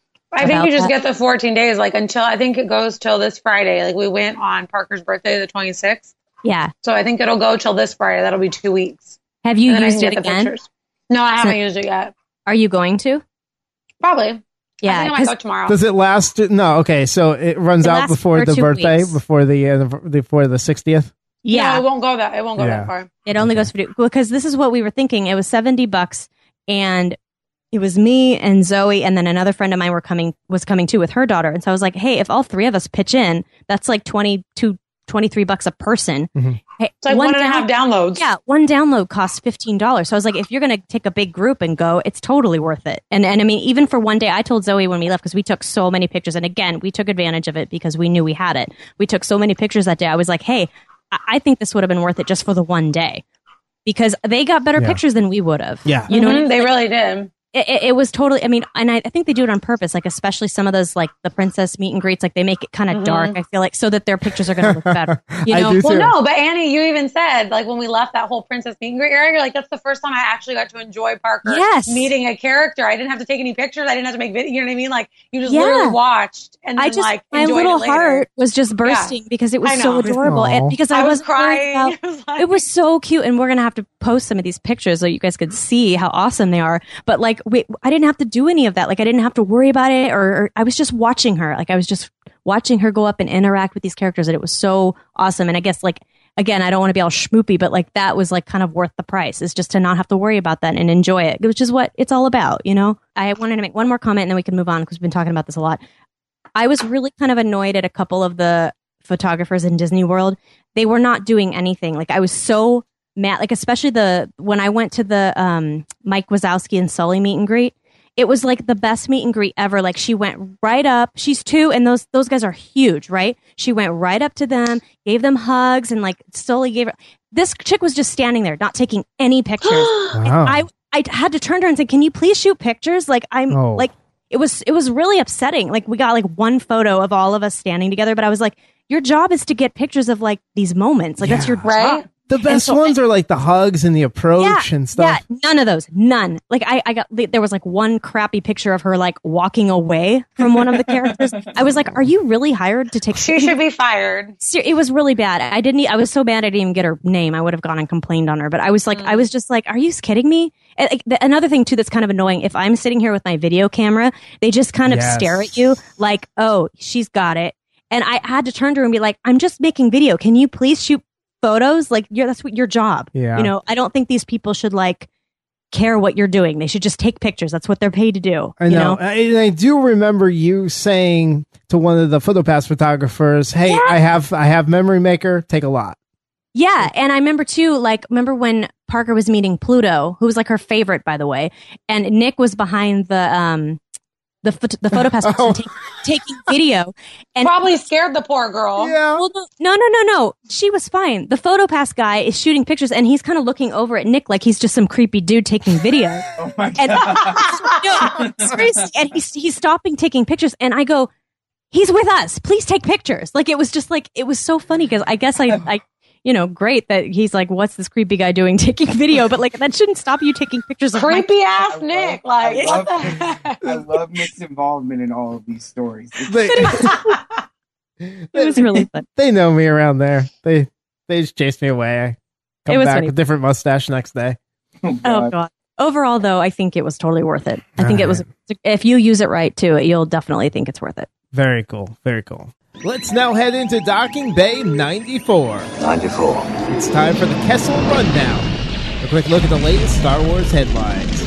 I think about you just that? get the fourteen days, like until I think it goes till this Friday. Like we went on Parker's birthday, the twenty-sixth. Yeah. So I think it'll go till this Friday. That'll be two weeks. Have you And then I used can it get the again? pictures. No, I haven't So- used it yet. Are you going to? Probably. I Yeah. think I might 'cause- go tomorrow. Does it last? No. Okay, so it runs It out lasts before for the two birthday, weeks. before the uh, before the sixtieth. yeah. No, it won't go that. It won't go Yeah. that far. It only goes for two, because this is what we were thinking. It was seventy bucks, and it was me and Zoe, and then another friend of mine were coming was coming too with her daughter. And so I was like, hey, if all three of us pitch in, that's like twenty-two, twenty-three bucks a person. Mm-hmm. Hey, It's like one and a down- half downloads. Yeah, one download costs fifteen dollars. So I was like, if you're going to take a big group and go, it's totally worth it. And and I mean, even for one day, I told Zoe when we left, because we took so many pictures. And again, we took advantage of it because we knew we had it. We took so many pictures that day. I was like, hey, I, I think this would have been worth it just for the one day. Because they got better Yeah. pictures than we would have. Yeah. You know what I Mhm, mean? they really did. It, it, it was totally, I mean, and I, I think they do it on purpose, like especially some of those, like the princess meet and greets, like they make it kind of Mhm. dark, I feel like, so that their pictures are going to look better. You I know? do Well, too. no, but Annie, you even said, like, when we left that whole princess meet and greet area, you're like, that's the first time I actually got to enjoy Parker Yes. meeting a character. I didn't have to take any pictures. I didn't have to make video. You know what I mean? Like, you just Yeah. literally watched and then, I just, like, my enjoyed little it later. heart was just bursting because it was I so know. adorable. Aw. And because I, I was wasn't worried crying. about- It was like- it was so cute, and we're gonna have to post some of these pictures so you guys could see how awesome they are. But like, we, I didn't have to do any of that. Like, I didn't have to worry about it, or, or I was just watching her. Like, I was just watching her go up and interact with these characters, and it was so awesome. And I guess, like, again, I don't want to be all schmoopy, but like that was like kind of worth the price. Is just to not have to worry about that and enjoy it, which is what it's all about, you know. I wanted to make one more comment, and then we can move on because we've been talking about this a lot. I was really kind of annoyed at a couple of the photographers in Disney World. They were not doing anything. Like, I was so mad, like especially the when I went to the um Mike Wazowski and Sully meet and greet. It was like the best meet and greet ever. Like, she went right up. She's two, and those those guys are huge, right? She went right up to them, gave them hugs, and like Sully gave her. This chick was just standing there, not taking any pictures. And Wow. I I had to turn to her and say, "Can you please shoot pictures?" Like, I'm Oh. like, it was it was really upsetting. Like, we got like one photo of all of us standing together, but I was like, your job is to get pictures of like these moments. Like, that's Yeah. your Right? job. The best so- ones are like the hugs and the approach and stuff. Yeah, none of those. None. Like, I, I got, there was like one crappy picture of her like walking away from one of the characters. I was like, are you really hired to take? She should be fired. Ser- It was really bad. I didn't, e- I was so bad I didn't even get her name. I would have gone and complained on her, but I was like, I was just like, are you kidding me? And, like, the- another thing too that's kind of annoying, if I'm sitting here with my video camera, they just kind of Yes. stare at you like, oh, she's got it. And I had to turn to her and be like, I'm just making video. Can you please shoot photos? Like, you're, that's what your job. Yeah. You know, I don't think these people should like care what you're doing. They should just take pictures. That's what they're paid to do. I you know. I, and I do remember you saying to one of the PhotoPass photographers, "Hey, Yeah. I have I have Memory Maker. Take a lot." Yeah, and I remember too, like, remember when Parker was meeting Pluto, who was like her favorite, by the way, and Nick was behind the um the phot- the PhotoPass person Oh. take, taking video, and Probably scared the poor girl. Yeah. well, no, no, no, no, no, she was fine. The PhotoPass guy is shooting pictures, and he's kind of looking over at Nick like he's just some creepy dude taking video. Oh my And god. no, seriously, and he's he's stopping taking pictures, and I go, he's with us. Please take pictures. Like, it was just like, it was so funny because I guess I I. You know, great that he's like, what's this creepy guy doing taking video? But like, that shouldn't stop you taking pictures of my- Creepy ass I Nick. love- I Like, what love the heck? I love Nick's involvement in all of these stories. They, It was really fun. They know me around there. They they just chased me away. I come It was back funny. with a different mustache next day. Oh, Oh God. god. Overall, though, I think it was totally worth it. I think All it was. If you use it right, too, you'll definitely think it's worth it. Very cool. Very cool. Let's now head into Docking Bay ninety-four. ninety-four. It's time for the Kessel Rundown. A quick look at the latest Star Wars headlines.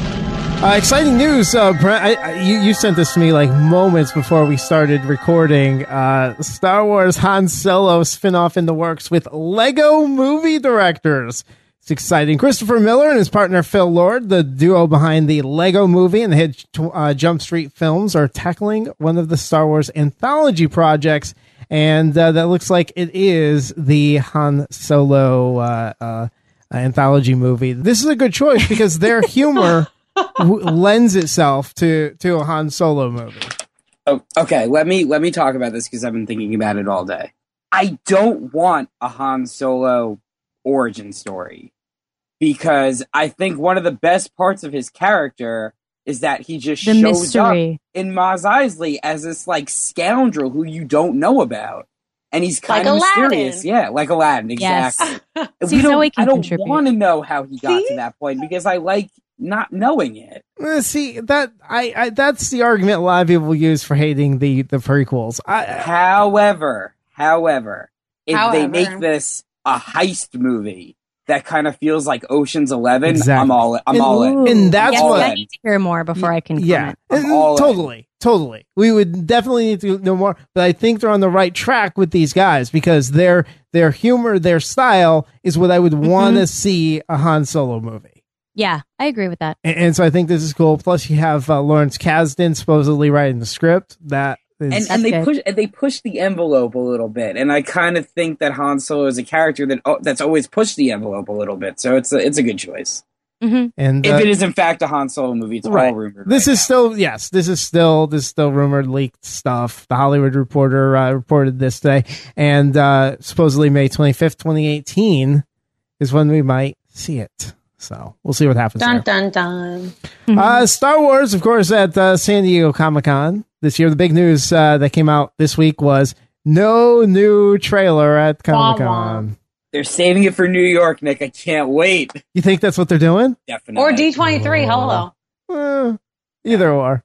Uh, exciting news, uh, Brent. I, I, you, you sent this to me like moments before we started recording. Uh, Star Wars Han Solo spin-off in the works with Lego movie directors. It's exciting. Christopher Miller and his partner Phil Lord, the duo behind the Lego Movie and the hit uh, Jump Street films, are tackling one of the Star Wars anthology projects, and uh, that looks like it is the Han Solo uh, uh, anthology movie. This is a good choice because their humor w- lends itself to to a Han Solo movie. Oh, okay, let me let me talk about this because I've been thinking about it all day. I don't want a Han Solo origin story because I think one of the best parts of his character is that he just The shows mystery. up in Maz Eisley as this like scoundrel who you don't know about, and he's kind Like of Aladdin. mysterious. Yeah, like Aladdin, Yes. exactly. See, we don't, Zoe can I don't contribute. want to know how he got See? to that point because I like not knowing it. Uh, see that I, I that's the argument a lot of people use for hating the the prequels. I, However, however, if they However. make this a heist movie that kind of feels like Ocean's Eleven, Exactly. I'm all I'm And- all in. And that's yes, what- I need to hear more before I can yeah, comment. I'm and all in. totally, totally. We would definitely need to know more, but I think they're on the right track with these guys because their their humor, their style is what I would want to see a Han Solo movie. Yeah, I agree with that. And, and so I think this is cool. Plus, you have uh, Lawrence Kasdan supposedly writing the script. That is, And, That's and they good. push and they push the envelope a little bit, and I kind of think that Han Solo is a character that oh, that's always pushed the envelope a little bit. So it's a, it's a good choice. hmm and If uh, it is in fact a Han Solo movie, it's right. all rumored. This right is now. still yes. This is still this is still rumored, leaked stuff. The Hollywood Reporter uh, reported this today, and uh, supposedly May twenty fifth, twenty eighteen, is when we might see it. So we'll see what happens. Dun there. dun dun. Uh, Star Wars, of course, at uh, San Diego Comic Con this year. The big news uh, that came out this week was no new trailer at Comic Con. They're saving it for New York, Nick. I can't wait. You think that's what they're doing? Definitely. Or D twenty-three. Hello. Eh, either or.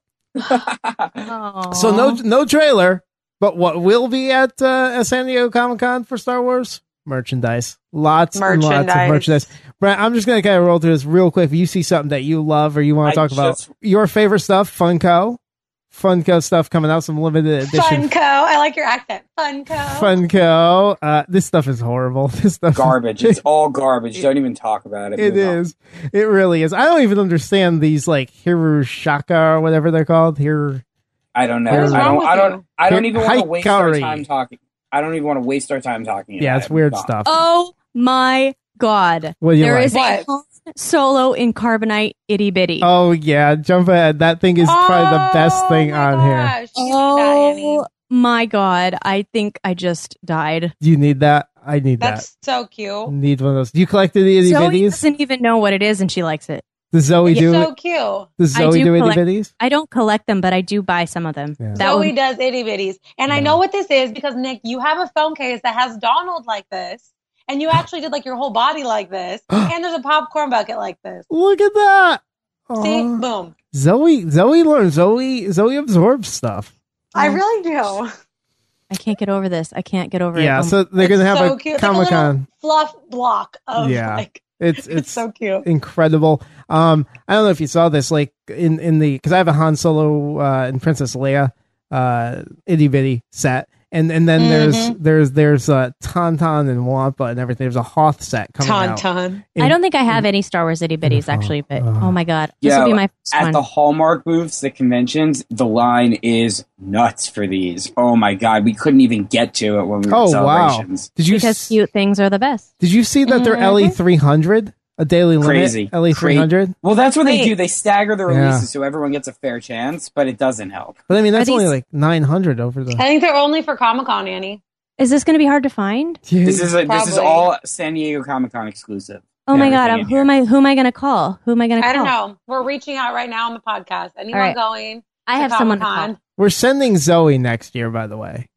Aw. So no no trailer, but what will be at uh, at San Diego Comic Con for Star Wars? Merchandise. Lots and lots of Merchandise. merchandise. Brent, I'm just going to kind of roll through this real quick. If you see something that you love or you want I to talk just- about your favorite stuff, Funko. Funko stuff coming out, some limited edition Funko. I like your accent. Funko. Funko. Uh, this stuff is horrible. This stuff Garbage. It's all garbage. Don't even talk about it. It Move on. is. It really is. I don't even understand these like Hirushaka or whatever they're called. Here, I don't know. What is I wrong don't. with I don't. you? I don't even want to waste our Hikari. time talking. I don't even want to waste our time talking. yeah, about it's it. weird Move on. stuff. Oh my god! What do you There like? is What? a Han Solo in carbonite itty bitty. Oh yeah, jump ahead. That thing is probably the best thing Oh my on here. gosh. You need that, Annie. Oh my god! I think I just died. Do you need that? I need That's so that. cute. Need one of those. Do you collect the itty Zoe bitties? doesn't even know what it is, and she likes it. Does Zoe It's do so it? cute. Does I Zoe do do itty collect- bitties? I don't collect them, but I do buy some of them. Yeah. That Zoe would, does itty bitties. And I know what this is because, Nick, you have a phone case that has Donald like this. And you actually did like your whole body like this. And there's a popcorn bucket like this. Look at that. See? Aw. Boom. Zoe, Zoe learns. Zoe, Zoe absorbs stuff. I really do. I can't get over this. I can't get over it. Yeah, Oh so they're It's gonna have so a cute. It's like a Comic Con. little fluff block of Yeah. like It's it's, it's so cute. incredible. Um, I don't know if you saw this, like in in the because I have a Han Solo uh, and Princess Leia uh itty bitty set, and and then there's Mhm. there's there's uh Tauntaun and Wampa and everything. There's a Hoth set coming out. Tauntaun. in- I don't think I have any Star Wars itty bitties actually, but Uh, oh my god, this Yeah, will be my first At one. the Hallmark booths, the conventions, the line is nuts for these. Oh my god, we couldn't even get to it when we were Oh at wow! celebrations. Did you because s- cute things are the best. did you see that they're Mhm. L E three hundred a daily limit? Crazy. L E three hundred. Well, that's what they Wait. do. They stagger the Yeah. releases so everyone gets a fair chance, but it doesn't help. But I mean, that's Are only these- like nine hundred over the. I think they're only for Comic Con, Annie. Is this going to be hard to find? This is a, this is Probably. all San Diego Comic Con exclusive. Oh my god, Everything I'm, in who am I? Who am I going to call? Who am I going to call? I don't know. We're reaching out right now on the podcast. Anyone All right. going? I to have someone to Comic-Con? call. We're sending Zoe next year, by the way.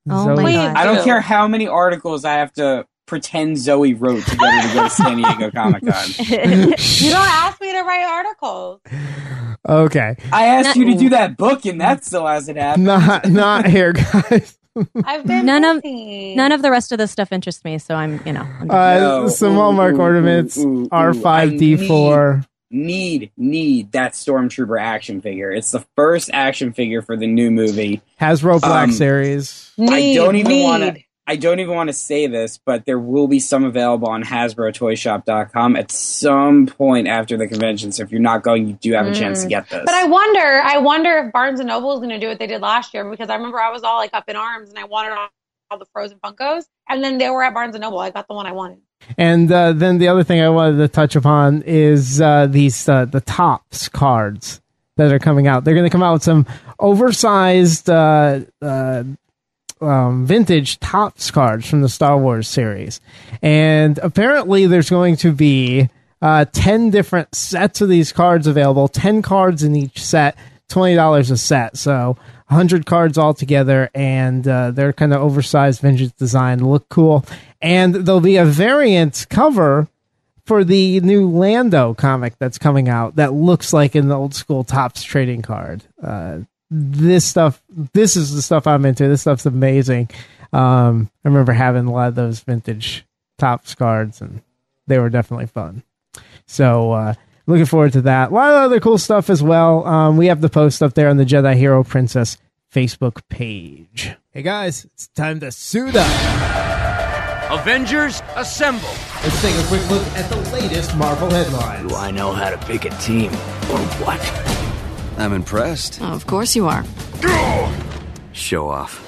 Oh Zoe. my Please god! I don't do. care how many articles I have to pretend Zoe wrote to get her to go to San Diego Comic Con. You don't ask me to write articles. Okay. I asked Not- you to do that book, and that still hasn't happened. Not not here, guys. I've been None of- busy. None of the rest of this stuff interests me, so I'm, you know. I'm Uh, No. some Ooh, Hallmark ooh, ornaments, ooh, ooh, R five D four. Need, need that Stormtrooper action figure. It's the first action figure for the new movie. Hasbro Black Um, Series. Need, I don't even want to. need. I don't even want to say this, but there will be some available on Hasbro Toy Shop dot com at some point after the convention. So if you're not going, you do have a chance to get this. But I wonder, I wonder if Barnes and Noble is going to do what they did last year, because I remember I was all like up in arms and I wanted all, all the Frozen Funkos, and then they were at Barnes and Noble. I got the one I wanted. And uh, then the other thing I wanted to touch upon is uh, these uh, the Topps cards that are coming out. They're going to come out with some oversized uh, uh, um, vintage Topps cards from the Star Wars series. And apparently there's going to be uh, ten different sets of these cards available, ten cards in each set, twenty dollars a set. So one hundred cards altogether, and uh, they're kind of oversized vintage design, look cool. And there'll be a variant cover for the new Lando comic that's coming out that looks like an old school Topps trading card. Uh, this stuff, this is the stuff I'm into. This stuff's amazing. Um, I remember having a lot of those vintage Topps cards, and they were definitely fun. So, uh, looking forward to that. A lot of other cool stuff as well. Um, we have the post up there on the Jedi Hero Princess Facebook page. Hey guys, it's time to suit up. Avengers, assemble! Let's take a quick look at the latest Marvel headlines. Do I know how to pick a team, or what? I'm impressed. Oh, of course you are. Show off.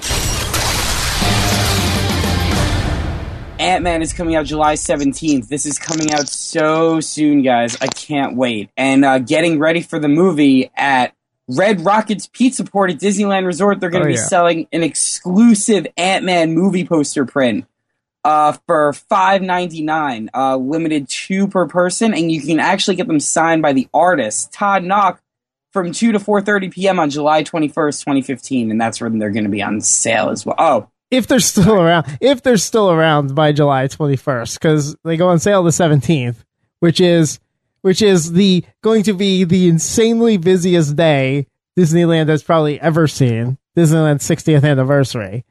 Ant-Man is coming out July seventeenth. This is coming out so soon, guys. I can't wait. And uh, getting ready for the movie at Red Rocket's Pizza Port at Disneyland Resort, they're going to Oh, be yeah. selling an exclusive Ant-Man movie poster print uh, for five ninety-nine, uh, limited two per person, and you can actually get them signed by the artist, Todd Knock, from two to four thirty p.m. on July twenty-first, twenty fifteen, and that's when they're going to be on sale as well. Oh, If they're still around, if they're still around by July twenty-first, because they go on sale the seventeenth, which is which is the going to be the insanely busiest day Disneyland has probably ever seen. Disneyland's sixtieth anniversary.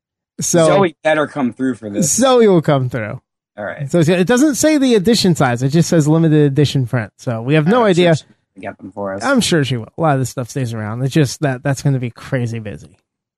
So Zoe better come through for this. Zoe will come through. All right. So it doesn't say the edition size; it just says limited edition print. So we have no I'm idea. sure she can get them for us. I'm sure she will. A lot of this stuff stays around. It's just that that's going to be crazy busy.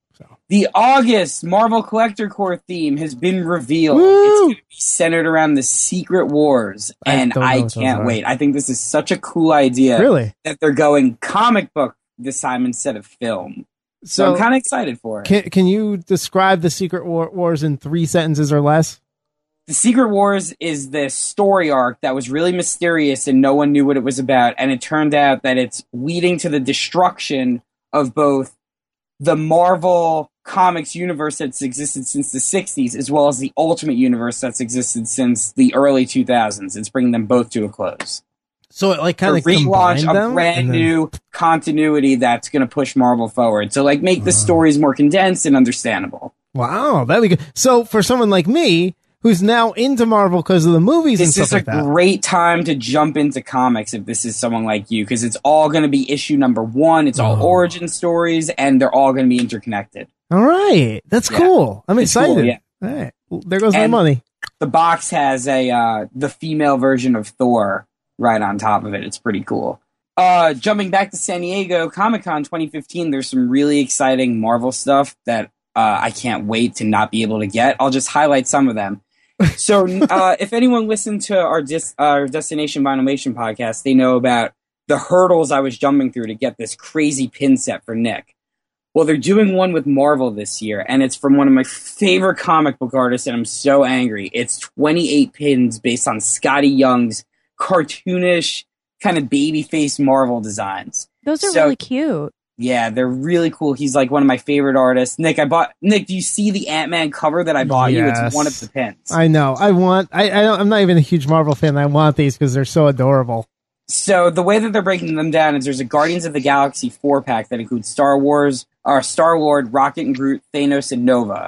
The August Marvel Collector Corps theme has been revealed. Woo! It's going to be centered around the Secret Wars, I and don't know I what those can't are. wait. I think this is such a cool idea Really? that they're going comic book this time instead of film. So, So I'm kind of excited for it. can can you describe the Secret War- Wars in three sentences or less? The Secret Wars is the story arc that was really mysterious and no one knew what it was about, and it turned out that it's leading to the destruction of both the Marvel Comics universe that's existed since the sixties, as well as the Ultimate Universe that's existed since the early two thousands. It's bringing them both to a close. So it like To kind of relaunch combined a them, brand and then- new continuity that's going to push Marvel forward. So, like, make the stories more condensed and understandable. Wow, that'd be good. So for someone like me, who's now into Marvel because of the movies and This stuff is a like that, great time to jump into comics if this is someone like you, because it's all going to be issue number one. It's all Oh. origin stories, and they're all going to be interconnected. all right, that's Yeah. cool. I'm It's cool, excited. yeah. All right, well, there goes my And- money. The box has a uh, the female version of Thor right on top of it. It's pretty cool. Uh, jumping back to San Diego Comic-Con twenty fifteen, there's some really exciting Marvel stuff that uh, I can't wait to not be able to get. I'll just highlight some of them. So, uh, if anyone listened to our, dis- our Destination Vinylation podcast, they know about the hurdles I was jumping through to get this crazy pin set for Nick. Well, they're doing one with Marvel this year, and it's from one of my favorite comic book artists, and I'm so angry. It's twenty-eight pins based on Scotty Young's cartoonish, kind of baby-faced Marvel designs. Those are So- really cute. Yeah, they're really cool. He's like one of my favorite artists. Nick, I bought. Nick, do you see the Ant-Man cover that I bought you? Yes. It's one of the pins. I know. I want. I. I don't, I'm not even a huge Marvel fan. I want these because they're so adorable. So the way that they're breaking them down is there's a Guardians of the Galaxy four pack that includes Star Wars, or Star Lord, Rocket and Groot, Thanos, and Nova.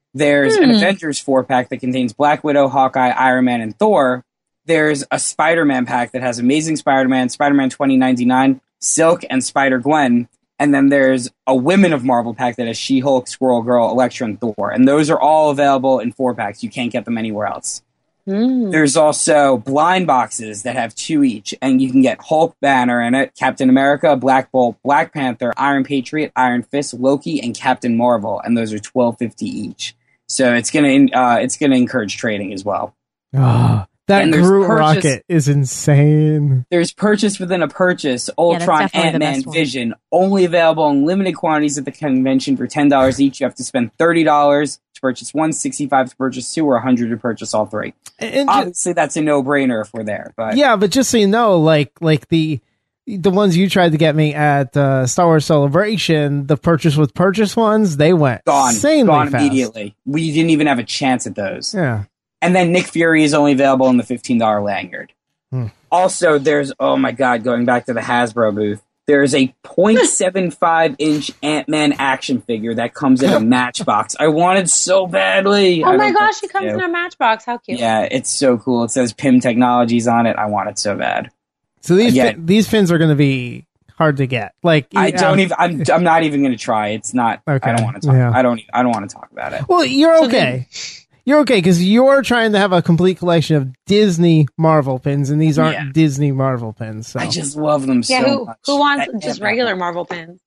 There's Hmm. an Avengers four-pack that contains Black Widow, Hawkeye, Iron Man, and Thor. There's a Spider-Man pack that has Amazing Spider-Man, Spider-Man twenty ninety-nine, Silk, and Spider-Gwen. And then there's a Women of Marvel pack that has She-Hulk, Squirrel Girl, Elektra, and Thor. And those are all available in four-packs. You can't get them anywhere else. Mm. There's also blind boxes that have two each, and you can get Hulk Banner in it, Captain America, Black Bolt, Black Panther, Iron Patriot, Iron Fist, Loki, and Captain Marvel, and those are twelve fifty each. So it's gonna uh, it's gonna encourage trading as well. Oh, that And there's Groot purchase- rocket is insane. There's purchase within a purchase, that's Ultron, definitely the Ant-Man, best one. Vision, only available in limited quantities at the convention for ten dollars each. You have to spend thirty dollars to purchase one, sixty-five dollars to purchase two, or one hundred dollars to purchase all three. And ju- Obviously, that's a no-brainer if we're there. But yeah, but just so you know, like like the the ones you tried to get me at uh, Star Wars Celebration, the purchase with purchase ones, they went gone, insanely gone fast. immediately. We didn't even have a chance at those. Yeah. And then Nick Fury is only available in the fifteen dollars lanyard. Hmm. Also, there's, oh my god, going back to the Hasbro booth, there's a point seven five inch Ant-Man action figure that comes in a Matchbox. I wanted so badly. Oh I my don't gosh, know she what to comes do. in a Matchbox. How cute. Yeah, it's so cool. It says P I M Technologies on it. I want it so bad. So these Yeah. fin- these fins are going to be hard to get. Like I yeah. don't even. I'm. I'm not even going to try. It's not. Okay, I don't want to talk. yeah. I don't. I don't want to talk about it. Well, you're So okay. You're okay because you're trying to have a complete collection of Disney Marvel pins, and these aren't Yeah. Disney Marvel pins. So I just love them Yeah, so who, much. who wants That just Ant-Man regular Marvel pins?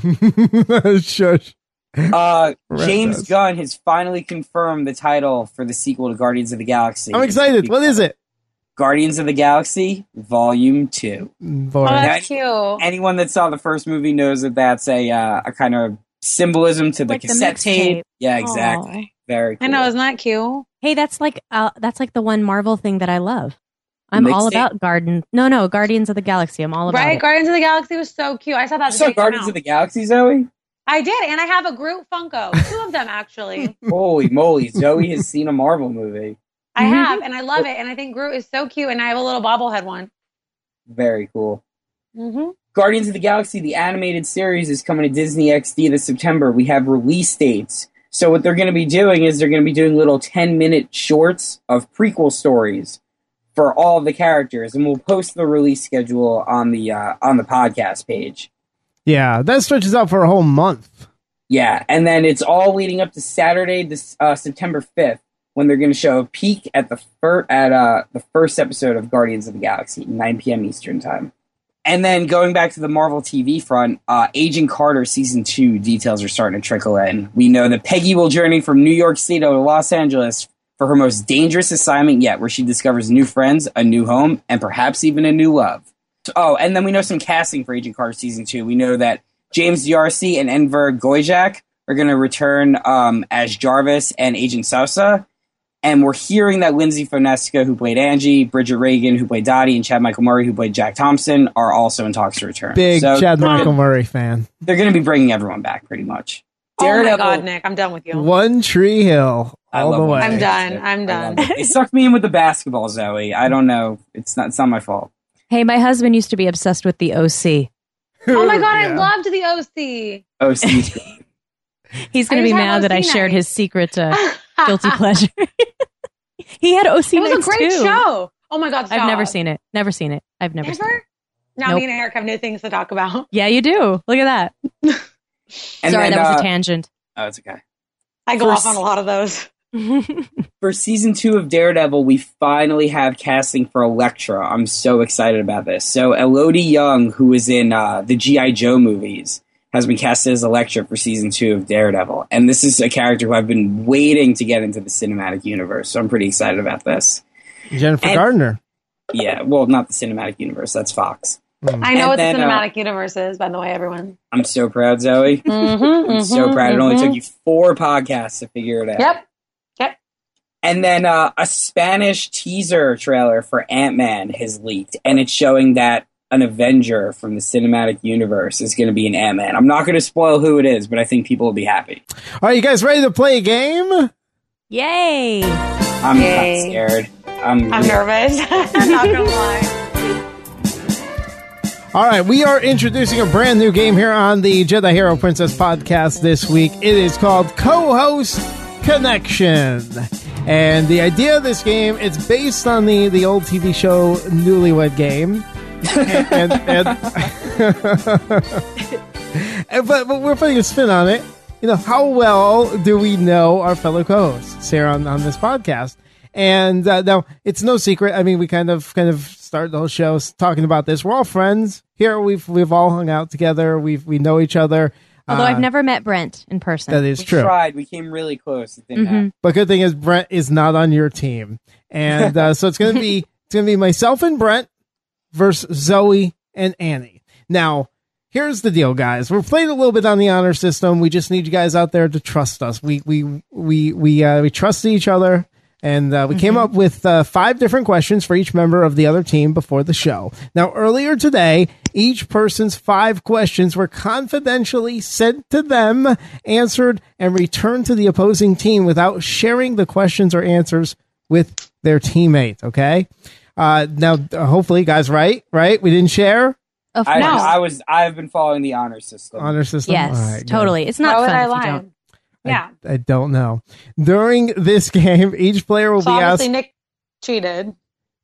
shush. Uh, Red James does. Gunn has finally confirmed the title for the sequel to Guardians of the Galaxy. I'm excited. What is it? Guardians of the Galaxy Volume Two. Boring. Oh, that- that's cute. Anyone that saw the first movie knows that that's a uh, a kind of symbolism to the Like the cassette tape. mixtape. Yeah, exactly. Aw. Very. Cool. I know, isn't that cute? Hey, that's like uh, that's like the one Marvel thing that I love. I'm all Mixtape? about Garden. No, no, Guardians of the Galaxy. I'm all about Right? it. Guardians of the Galaxy was so cute. I saw that. You the saw day it came Guardians out. of the Galaxy, Zoe? I did, and I have a Groot Funko. Two of them, actually. Holy moly! Zoe has seen a Marvel movie. I Mhm. have, and I love it. And I think Groot is so cute, and I have a little bobblehead one. Very cool. Mm-hmm. Guardians of the Galaxy, the animated series, is coming to Disney X D this September. We have release dates. So what they're going to be doing is they're going to be doing little ten-minute shorts of prequel stories for all of the characters, and we'll post the release schedule on the uh, on the podcast page. Yeah, that stretches out for a whole month. Yeah, and then it's all leading up to Saturday, this uh, September fifth, when they're going to show a peek at the fir- at uh, the first episode of Guardians of the Galaxy, nine p.m. Eastern time. And then going back to the Marvel T V front, uh, Agent Carter Season two details are starting to trickle in. We know that Peggy will journey from New York City to Los Angeles for her most dangerous assignment yet, where she discovers new friends, a new home, and perhaps even a new love. Oh, and then we know some casting for Agent Carter Season two. We know that James D'Arcy and Enver Gojak are going to return um, as Jarvis and Agent Sousa. And we're hearing that Lindsay Fonesca, who played Angie, Bridget Regan, who played Dottie, and Chad Michael Murray, who played Jack Thompson, are also in talks to return. Big So Chad Michael Murray fan. they're going to be bringing everyone back, pretty much. Oh my Daredevil- God, Nick, I'm done with you. One Tree Hill I all love the One way. I'm Tree done. Hill. I'm I done. love it. They sucked me in with the basketball, Zoe. I don't know. It's not. It's not my fault. Hey, my husband used to be obsessed with the O C. Oh my God, I Yeah. loved the O C. Oh, Steve. He's I going to be just have mad that I O C shared night. his secret uh, guilty pleasure. He had O C It was a nights great too. show. Oh my God, stop. I've never seen it. Never seen it. I've never seen it. Never? Now Nope. me and Eric have new things to talk about. Yeah, you do. Look at that. And Sorry, then, that was uh, a tangent. Oh, it's okay. I go First- off on a lot of those. For season two of Daredevil, we finally have casting for Elektra. I'm so excited about this. So Elodie Young, who was in uh, the G I. Joe movies, has been casted as Elektra for season two of Daredevil. And this is a character who I've been waiting to get into the cinematic universe, so I'm pretty excited about this. Jennifer And- Gardner. Yeah, well, not the cinematic universe, that's Fox. I know And what then, the uh, cinematic universe is, by the way, everyone. I'm so proud, Zoe. Mm-hmm, I'm so proud. It only took you four podcasts to figure it out. Yep. Yep. And then uh, a Spanish teaser trailer for Ant-Man has leaked, and it's showing that an Avenger from the cinematic universe is going to be an Ant-Man. I'm not going to spoil who it is, but I think people will be happy. Are you guys ready to play a game? Yay. I'm Yay. not scared. I'm, I'm nervous. I'm not gonna lie. All right, we are introducing a brand new game here on the Jedi Hero Princess podcast this week. It is called Co-Host Connection. And the idea of this game, it's based on the, the old T V show Newlywed Game. and, and, and but, but we're putting a spin on it. You know, how well do we know our fellow co-hosts here on, on this podcast? And uh, now, it's no secret. I mean, we kind of kind of started the whole show talking about this. We're all friends here. We've we've all hung out together. We we know each other. Although uh, I've never met Brent in person. That is We true. tried. We came really close. It didn't Mm-hmm. happen. But good thing is Brent is not on your team, and uh, so it's gonna be it's gonna be myself and Brent versus Zoe and Annie. Now, here's the deal, guys. We're playing a little bit on the honor system. We just need you guys out there to trust us. We we we we uh, we trust each other. And uh, we mm-hmm. came up with uh, five different questions for each member of the other team before the show. Now, earlier today, each person's five questions were confidentially sent to them, answered, and returned to the opposing team without sharing the questions or answers with their teammate. Okay. Uh, now, uh, hopefully, guys, right? Right? We didn't share Of I, course. I was. I've been following the honor system. honor system. Yes, All right, good. totally. It's not Why would fun I if you lie? don't. Yeah. I, I don't know. During this game, each player will So be obviously asked. Nick cheated.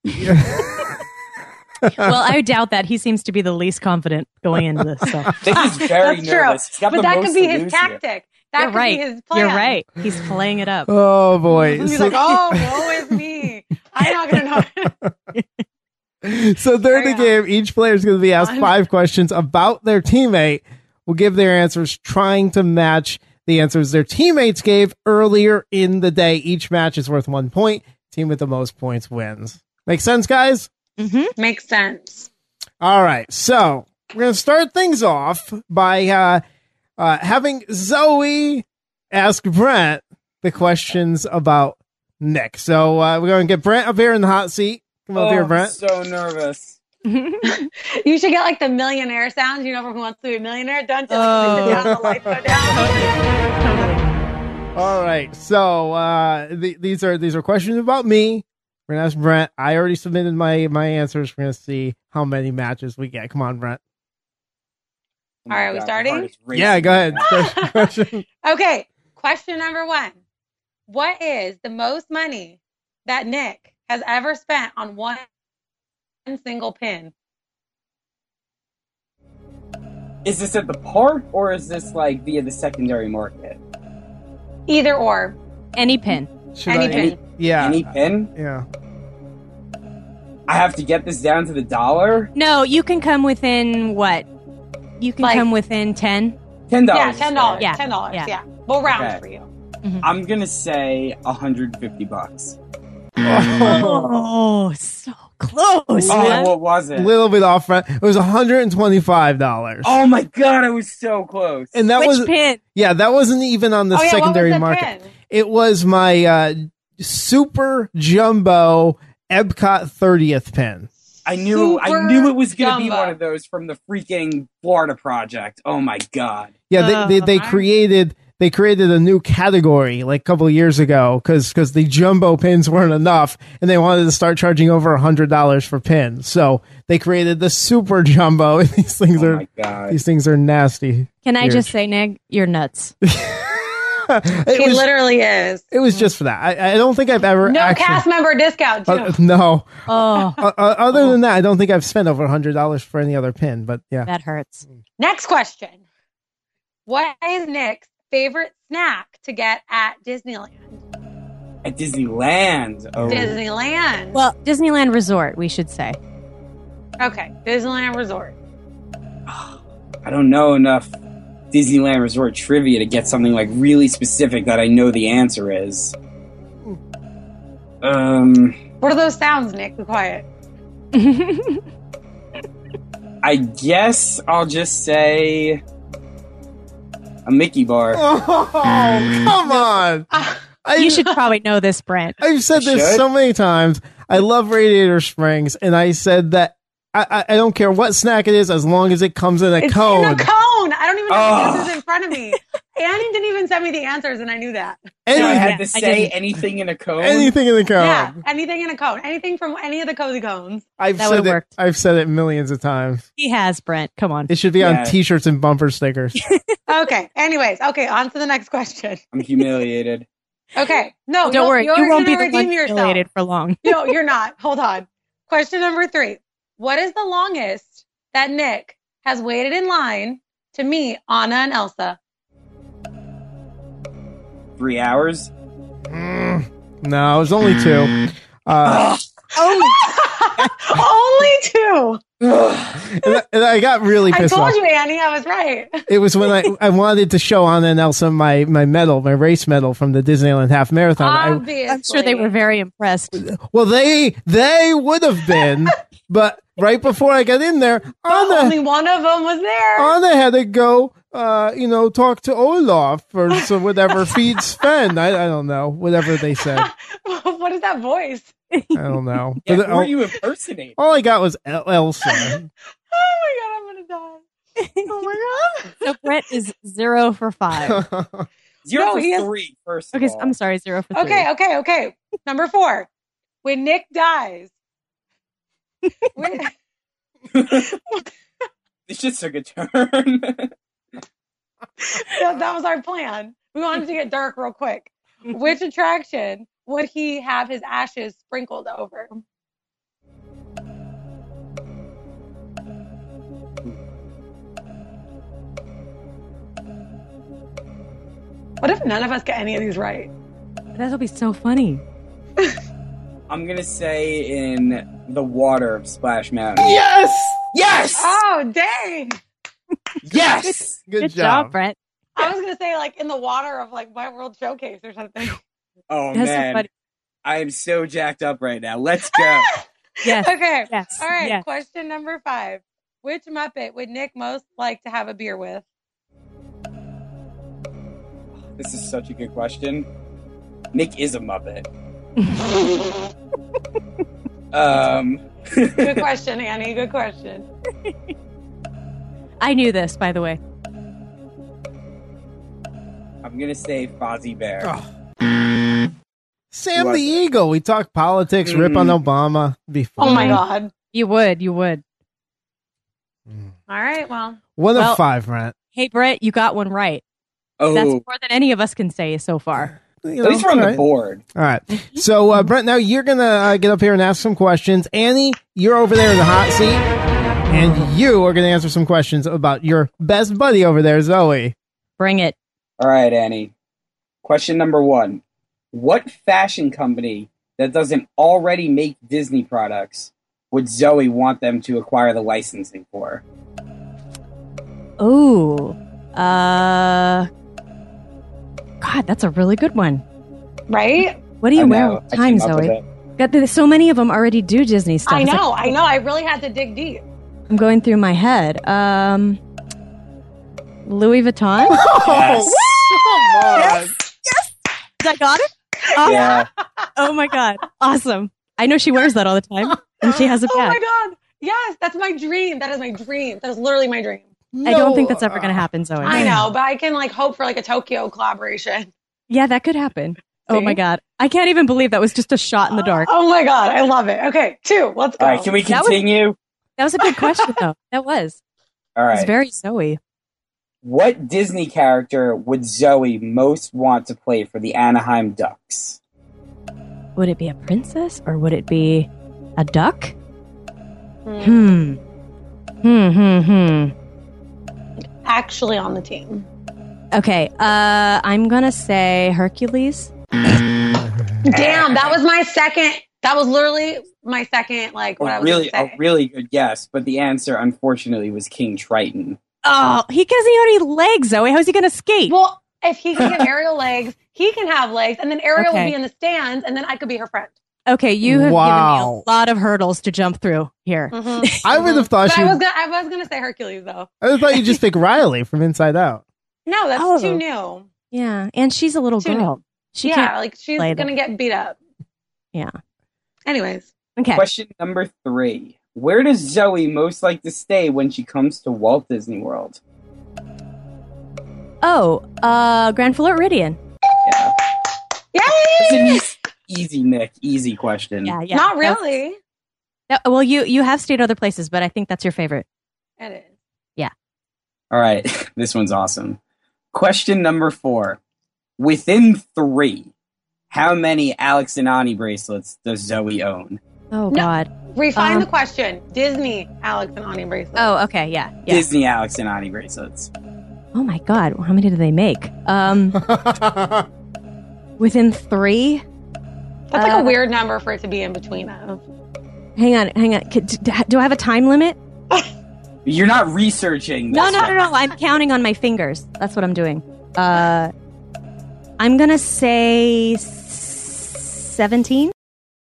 Well, I doubt that. He seems to be the least confident going into this. So. Nick is very That's nervous. He's true. got But the that most could be to his lose here. tactic. That You're could right. be his plan. You're right. He's playing it up. Oh boy! He's So- like, oh, woe is me. I'm not going to know. So during the Carry on. game, each player is going to be asked On. five questions about their teammate. Will give their answers, trying to match the answers their teammates gave earlier in the day. Each match is worth one point. Team with the most points wins. Make sense, guys? Mm-hmm. Makes sense. All right. So we're going to start things off by uh, uh, having Zoe ask Brent the questions about Nick. So uh, we're going to get Brent up here in the hot seat. Come Oh, up here, I'm Brent. so nervous. You should get like the millionaire sounds, you know, from Who Wants to Be a Millionaire. Don't just Oh. sit down, the lights go down. All right, so uh, th- these are these are questions about me. We're gonna ask Brent. I already submitted my my answers. We're gonna see how many matches we get. Come on, Brent. Oh my All right, we God, starting? my heart is racing. Yeah, go ahead. First question. Okay, question number one. What is the most money that Nick has ever spent on one single pin? Is this at the park or is this like via the secondary market? Either or. Any pin. Should Any I? pin. Yeah, Any pin? yeah. I have to get this down to the dollar. No, you can come within what? You can Like- come within ten. Ten dollars. Yeah, ten dollars. Yeah, Ten dollars. yeah. Yeah. We'll round Okay. for you. I'm gonna say one hundred fifty bucks. Oh, so close. Oh, man. what was A it? little bit off front. It was one hundred and twenty five dollars. Oh my God, I was so close. and that Which was pin? yeah, that wasn't even on the Oh, yeah, secondary what was the market. pin? It was my uh, super jumbo Epcot thirtieth pin. I knew, I Super knew it was gonna be jumbo. one of those from the freaking Florida Project. Oh my God. Yeah, they they, they Uh-huh. created they created a new category like a couple of years ago because because the jumbo pins weren't enough and they wanted to start charging over a hundred dollars for pins. So they created the super jumbo. And these things Oh are my God. these things are nasty. Can I Huge. just say, Nick, you're nuts. It He was literally is. it was just for that. I, I don't think I've ever No actually, cast member discount, too. uh, no. Oh, Uh, uh, other than that, I don't think I've spent over a hundred dollars for any other pin. But yeah, that hurts. Next question. What is Nick's favorite snack to get at Disneyland? At Disneyland. Oh. Disneyland. Well, Disneyland Resort, we should say. Okay, Disneyland Resort. I don't know enough Disneyland Resort trivia to get something like really specific that I know the answer is. Um, What are those sounds, Nick? Be quiet. I guess I'll just say a Mickey bar. oh come on! I, You should probably know this, Brent. I've said I this should. so many times. I love Radiator Springs, and I said that I, I, I don't care what snack it is as long as it comes in a It's cone. in a cone. I don't even have Oh. the answers in front of me. Annie didn't even send me the answers, and I knew that. So I Anything, had Yeah, to I say didn't. anything in a cone. anything in the cone. Yeah, anything in a cone. Anything from any of the cozy cones. I've That said would've it. worked. I've said it millions of times. He has, Brent. Come on. It should be Yeah. on T-shirts and bumper stickers. Okay, anyways. Okay, on to the next question. I'm humiliated. Okay. No, Don't you'll- worry, you're you won't be gonna the one redeem yourself. humiliated for long. No, you're not. Hold on. Question number three. What is the longest that Nick has waited in line to meet Anna and Elsa? Three hours. Mm, no, it was only two. Uh, Only two. and, I, and I got really I pissed told off. you, Annie, I was right. It was when I, I wanted to show Anna and Elsa my, my medal, my race medal from the Disneyland Half Marathon. I, Obviously. I'm sure they were very impressed. well, they they would have been, but right before I got in there, Anna, Only one of them was there. Anna had to go, uh, you know, talk to Olaf or so whatever feed Sven. I, I don't know, whatever they said. What is that voice? I don't know. Yeah, But who all, are you impersonating? all I got was El- Elsa. Oh my god, I'm gonna die. Oh my god. So Brett is zero for five. Zero No, for he has- three. First. Of Okay, all. I'm sorry, zero for three. Okay, okay, okay. Number four. When Nick dies. when, This just took a turn. that, that was our plan. We wanted to get dark real quick. Which attraction would he have his ashes sprinkled over? What if none of us get any of these right? That'll be so funny. I'm gonna say in the water of Splash Mountain. Yes! Yes! Oh, dang. Yes! Good, Good job. job, Brett. I was going to say, like, in the water of, like, My World Showcase or something. Oh That's so man, funny. I am so jacked up right now. Let's go. Yes. Okay. Yes. All right. Yes. Question number five. Which Muppet would Nick most like to have a beer with? This is such a good question. Nick is a Muppet. um. Good question, Annie. Good question. I knew this, by the way. I'm gonna say Fozzie Bear. Oh. Sam Who the was it? Eagle. We talked politics, rip on Obama before. Oh, my God. You would. You would. All right. Well, One Well- of five, Brent. Hey, Brett, you got one right. Oh, That's more than any of us can say so far. You at least know, we're on all the board. All right. So, uh, Brent, now you're going to uh, get up here and ask some questions. Annie, you're over there in the hot seat, and you are going to answer some questions about your best buddy over there, Zoe. Bring it. All right, Annie. Question number one. What fashion company that doesn't already make Disney products would Zoe want them to acquire the licensing for? Ooh. Uh. God, that's a really good one. right? What do you I wear know, all the I time, came up with Zoe? it. God, there's so many of them already do Disney stuff. I It's like, know. I know. I really had to dig deep. I'm going through my head. Um. Louis Vuitton? Yes. Come on. I got it? Oh, Yeah. oh my God. Awesome. I know she wears that all the time. And she has a Oh bag. my God. Yes, that's my dream. That is my dream. That is literally my dream. I don't think that's ever going to happen, Zoe. I know, but I can like hope for like a Tokyo collaboration. Yeah, that could happen. Oh See? my God. I can't even believe that was just a shot in the dark. Oh my God, I love it. Okay, two. Let's go. All right, can we That was- continue? That was a good question, though. That was. All It was right. very Zoe. What Disney character would Zoe most want to play for the Anaheim Ducks? Would it be a princess or would it be a duck? Hmm. Hmm. Hmm, hmm, hmm. Actually on the team. Okay, uh, I'm gonna say Hercules. Damn, that was my second. That was literally my second. Like what I A was really, gonna a say. really good guess, but the answer, unfortunately, was King Triton. Oh, he doesn't even have any legs, Zoe. How's he gonna skate? Well, if he can get Ariel legs, he can have legs, and then Ariel Okay. will be in the stands, and then I could be her friend. Okay, you have Wow. given me a lot of hurdles to jump through here. Mhm. I would have thought But you. I was gonna, I was gonna say Hercules though. I would have thought you just pick Riley from Inside Out. No, that's Oh. too new. Yeah, and she's a little Too girl. She yeah, can't. like she's play gonna get beat up. Yeah. Anyways, Okay. Question number three. Where does Zoe most like to stay when she comes to Walt Disney World? Oh, uh, Grand Floridian. Yeah. yay! It's an easy, easy, Nick. Easy question. Yeah, yeah. Not That's- really. that- well, you you have stayed other places, but I think that's your favorite. It is. All right. This one's awesome. Question number four. Within three, How many Alex and Ani bracelets does Zoe own? Oh, No. God. Refine Um, the question. Disney, Alex and Ani bracelet. Oh, okay. Yeah. Yeah. Disney Alex and Ani bracelets. Oh, my God. How many do they make? Um, within three? That's like uh, a weird number for it to be in between of. Hang on. Hang on. Could- Do I have a time limit? You're not researching. No, this no, one. no, no. I'm counting on my fingers. That's what I'm doing. Uh, I'm going to say seventeen.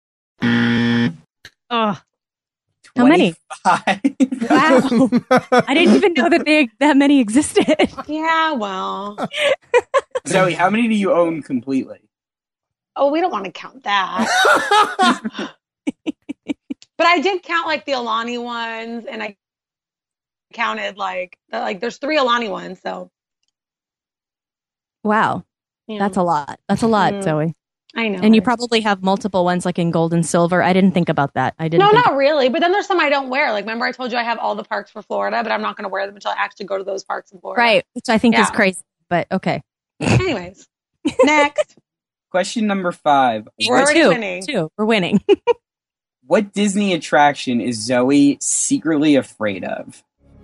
Oh, how many? twenty-five. Wow. I didn't even know that they that many existed. Yeah, well. Zoe, how many do you own completely? Oh, we don't want to count that. But I did count like the Alani ones, and I counted like the, like there's three Alani ones, so Wow. yeah. That's a lot. That's a lot, Mhm. Zoe. I know. And you probably have multiple ones like in gold and silver. I didn't think about that. I didn't No, think not really. But then there's some I don't wear. Like, remember I told you I have all the parks for Florida, but I'm not going to wear them until I actually go to those parks in Florida. Right, which I think is Yeah. crazy, but okay. Anyways, next. Question number five. We're What, already two, winning. two. We're winning. what Disney attraction is Zoe secretly afraid of?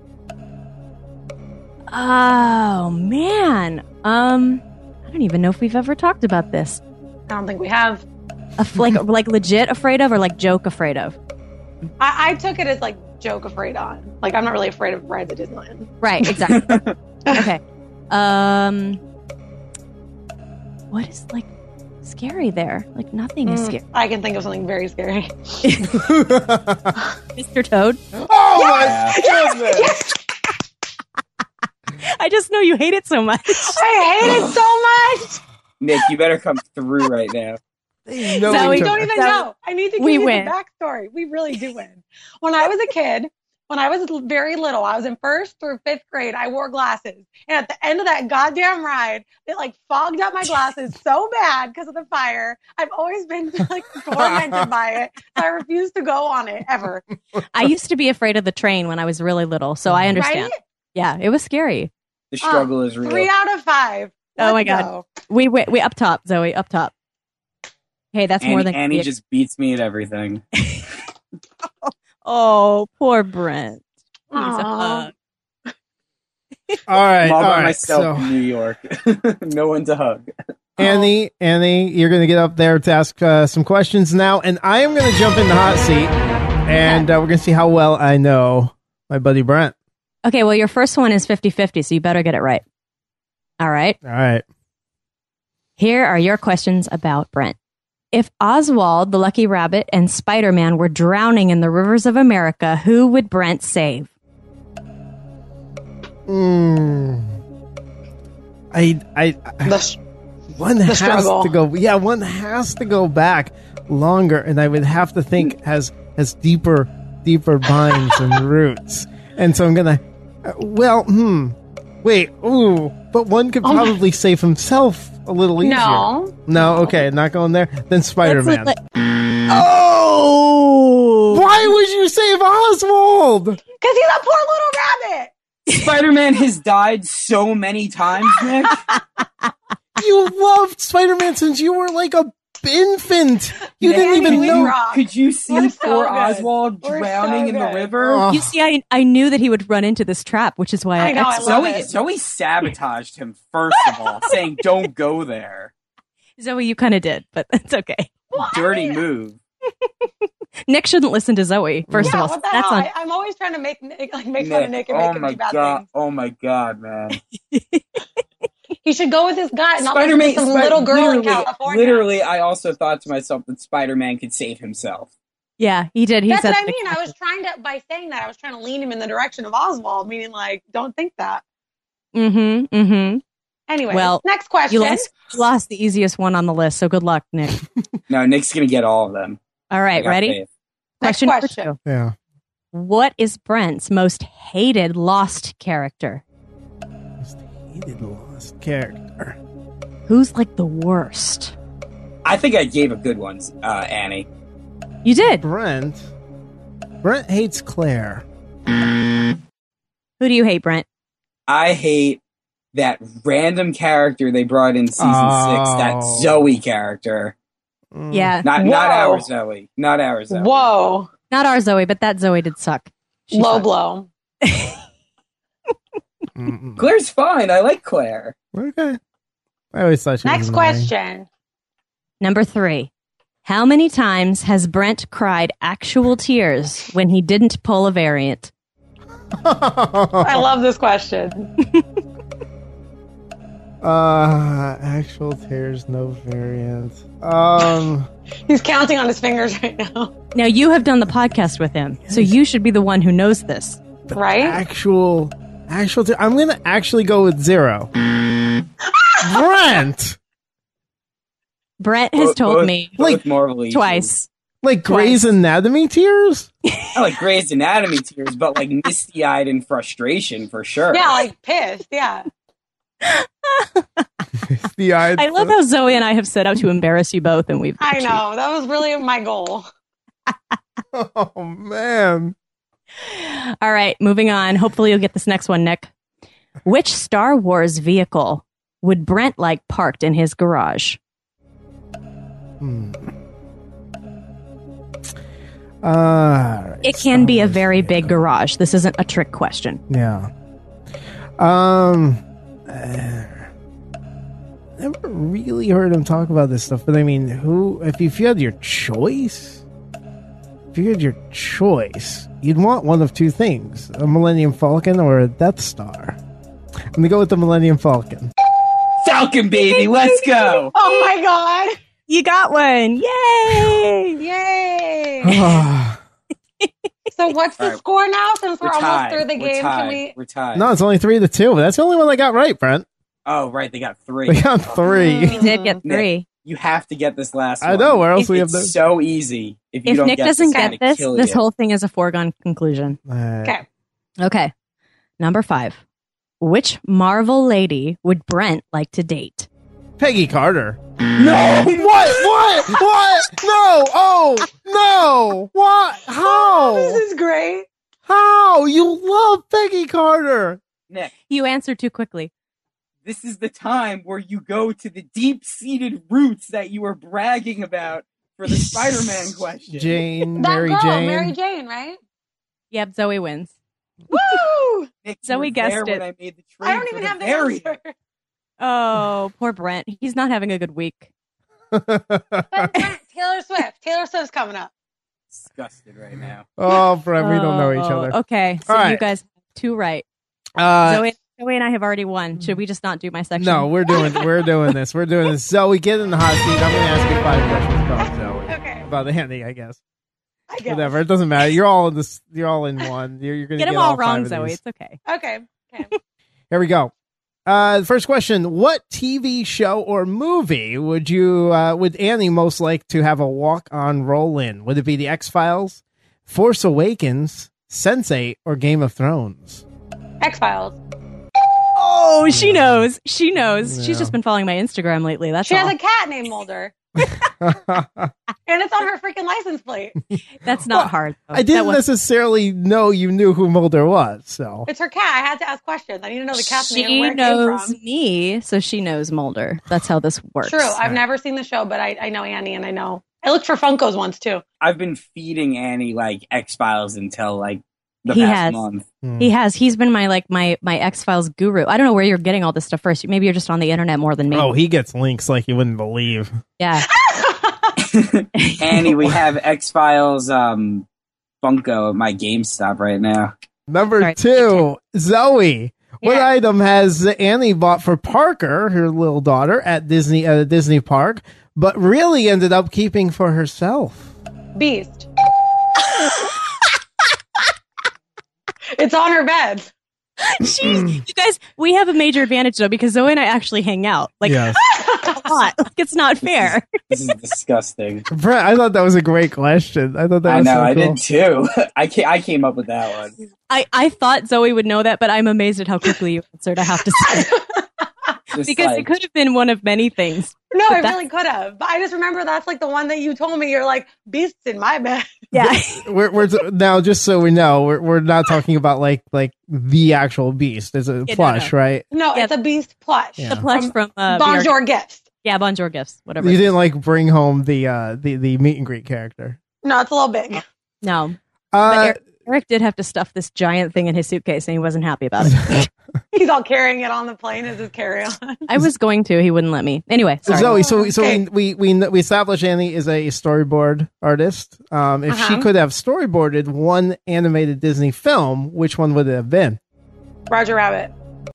Oh man. Um, I don't even know if we've ever talked about this. I don't think we have. Af- like, like legit afraid of, or like joke afraid of. I, I took it as like joke afraid on. Like, I'm not really afraid of rides at Disneyland. Right. Exactly. Okay. Um, what is like scary there? Like nothing is Mm, scary. I can think of something very scary. Mister Toad. Oh Yeah. my goodness! I just know you hate it so much. I hate it so much. Nick, you better come through right now. No, Zoe, We we don't even That- know. I need to give we you win. the backstory. We really do win. When I was a kid, when I was very little, I was in first through fifth grade, I wore glasses. And at the end of that goddamn ride, it like fogged up my glasses so bad because of the fire. I've always been like tormented by it. So I refuse to go on it ever. I used to be afraid of the train when I was really little, so I understand. Right? Yeah, it was scary. The struggle is real. Three out of five. Oh my Let's God. go. We we, we up top, Zoe, up top. Hey, that's more Annie, than Annie just beats me at everything. Oh, poor Brent. Needs a Aw. hug. All right, I'm all all by right. myself So, in New York. No one to hug. Annie, Annie, you're going to get up there to ask uh, some questions now, and I am going to jump in the hot seat, and uh, we're going to see how well I know my buddy Brent. Okay, well, your first one is fifty-fifty, so you better get it right. All right. All right. Here are your questions about Brent. If Oswald, the Lucky Rabbit, and Spider-Man were drowning in the rivers of America, who would Brent save? Mm. I, I, I The sh- one has struggle. to go. Yeah, one has to go back longer, and I would have to think has has deeper, deeper binds and roots. And so I'm gonna. Uh, well, hmm. Wait. Ooh. But one could Oh my- probably save himself a little easier. No. No. Okay. Not going there. Then Spider-Man. Let's let- Oh! Why would you save Oswald? Because he's a poor little rabbit. Spider-Man has died so many times, Nick. You loved Spider-Man since you were like a infant. You Yeah, didn't even we know. rock. Could you see We're so poor good. Oswald We're drowning so in the good. river? Oh. You see, I I knew that he would run into this trap, which is why I, I know, I ex- love Zoe, it. Zoe sabotaged him, first of all, saying, don't go there. Zoe, you kind of did, but it's okay. Well, I Dirty mean, move. Nick shouldn't listen to Zoe. First yeah, of all, what the that's hell? on. I, I'm always trying to make Nick, like make fun of Nick and oh make him my do bad god! things. Oh my god, man! He should go with his gut and not listen Spider-Man, to some Spi- little girl in literally, California. literally, I also thought to myself that Spider-Man could save himself. Yeah, he did. He That's said what I mean. I was trying to, by saying that, I was trying to lean him in the direction of Oswald, meaning like, don't think that. Mm-hmm. Mm-hmm. Anyway, Well, next question. You lost, you lost the easiest one on the list, so good luck, Nick. No, Nick's gonna get all of them. All I right, got ready? faith. Next Question number question. two. Yeah. What is Brent's most hated Lost character? Most hated lost character. Who's like the worst? I think I gave a good one, uh, Annie. You did. Brent. Brent hates Claire. Who do you hate, Brent? I hate that random character they brought in season Oh. six, that Zoe character. Yeah. Not Whoa. not our Zoe. Not our Zoe. Whoa. Not our Zoe, but that Zoe did suck. She Low sucked. blow. Mm-mm. Claire's fine. I like Claire. Okay. I always thought she was Next annoying. question. Number three. How many times has Brent cried actual tears when he didn't pull a variant? I love this question. Uh, actual tears, no variant. Um, He's counting on his fingers right now. Now, you have done the podcast with him, so you should be the one who knows this. Right? actual, actual. Te- I'm gonna actually go with zero. Brent, Brent has Both- told both- me both like, Marvel Legion. twice. like Grey's Anatomy tears. Not like Grey's Anatomy tears, but like misty-eyed in frustration for sure. Yeah, like pissed. Yeah. The eye. I love how Zoe and I have set out to embarrass you both, and we've. I know. That was really my goal. Oh man. All right, moving on. Hopefully, you'll get this next one, Nick. Which Star Wars vehicle would Brent like parked in his garage? Hmm. Uh, It can be a very big garage. This isn't a trick question. Yeah. Um. uh, never really heard him talk about this stuff, but I mean, who? If you, if you had your choice, if you had your choice, you'd want one of two things: a Millennium Falcon or a Death Star. I'm gonna go with the Millennium Falcon. Falcon baby, let's go. Oh my god. You got one! Yay! Yay. So what's the All right. score now since we're, We're almost tied. through the We're game? tied. Can we We're tied. No, it's only three to two. But that's the only one I got right, Brent. Oh, right. They got three. We got three. We did get Nick, three. You have to get this last I one. know, where else It's we have those? so easy. If you If don't Nick get doesn't this, I'm get gonna this, kill this you. whole thing is a foregone conclusion. Alright. Okay. Okay. Number five. Which Marvel lady would Brent like to date? Peggy Carter. No! What? What? What? No! Oh! No! What? This How? is great. How? You love Peggy Carter. Nick, You answered too quickly. this is the time where you go to the deep-seated roots that you were bragging about for the Spider-Man question. Jane, That Mary girl, Jane. Mary Jane, right? Yep, Zoe wins. Woo! Nick, you Zoe were guessed there it. when I made the trade I don't for even the have the variant. answer. Oh, poor Brent. He's not having a good week. But Brent, Taylor Swift. Taylor Swift's coming up. Disgusted right now. Oh, Brett, we don't know each Oh, other. Okay, so All right. you guys have two right. Uh, Zoe, Zoe and I have already won. Should we just not do my section? no, we're doing we're doing this. We're doing this. Zoe, get in the hot seat. I'm going to ask you five questions about Zoe. Okay. About Andy, I guess. I guess. Whatever. It doesn't matter. You're all in this. You're all in one. You're, you're going to Get get them all five wrong, of Zoe. these. It's okay. Okay. Okay. Here we go. Uh, the first question: what T V show or movie would you uh, would Annie most like to have a walk on role in? Would it be The X Files, Force Awakens, Sense eight, or Game of Thrones? X Files. Oh, she knows. She knows. Yeah. She's just been following my Instagram lately. That's She all. has a cat named Mulder. And it's on her freaking license plate. That's not hard. though. I didn't That was- necessarily know you knew who Mulder was, so It's her cat. I had to ask questions. I need to know the cat's name and She where it knows came from. me, so she knows Mulder. That's how this works. True. I've never seen the show, but I, I know Annie and I know. I looked for Funkos once too. I've been feeding Annie like X Files until like the He past has. month. He has. He's been my like my my X Files guru. I don't know where you're getting all this stuff first. Maybe you're just on the internet more than me. oh, he gets links like you wouldn't believe. Yeah. Annie, we have X Files um, Funko at my GameStop right now. Number All right. two, Zoe. What Yeah. item has Annie bought for Parker, her little daughter, at Disney at a Disney park, but really ended up keeping for herself? Beast. It's on her bed. She's, you guys, we have a major advantage though because Zoe and I actually hang out like Yes. a lot. Like it's not fair. This is disgusting. Brett, I thought that was a great question. I thought that I was know, so I cool. did too. I ca- I came up with that one. I I thought Zoe would know that, but I'm amazed at how quickly you answered. I have to say Just because like, it could have been one of many things. No, But I that's- really could have. But I just remember that's like the one that you told me. You're like, Beast's in my bed. Yeah. we're we're t- now just so we know, we're we're not talking about like like the actual beast. It's a Yeah, no, plush, no. right? No, Yeah. it's a beast plush. Yeah. The plush from uh, Bonjour B R Gifts. Yeah, Bonjour Gifts, whatever. You it is. didn't like bring home the uh the the meet and greet character. No, it's a little big. No. Uh, But Eric, Eric did have to stuff this giant thing in his suitcase, and he wasn't happy about it. He's all carrying it on the plane as his carry-on. I was going to. He wouldn't let me. Anyway, sorry. Zoe, so so Okay. we, we we we established Annie is a storyboard artist. Um, if she Uh-huh. could have storyboarded one animated Disney film, which one would it have been? Roger Rabbit.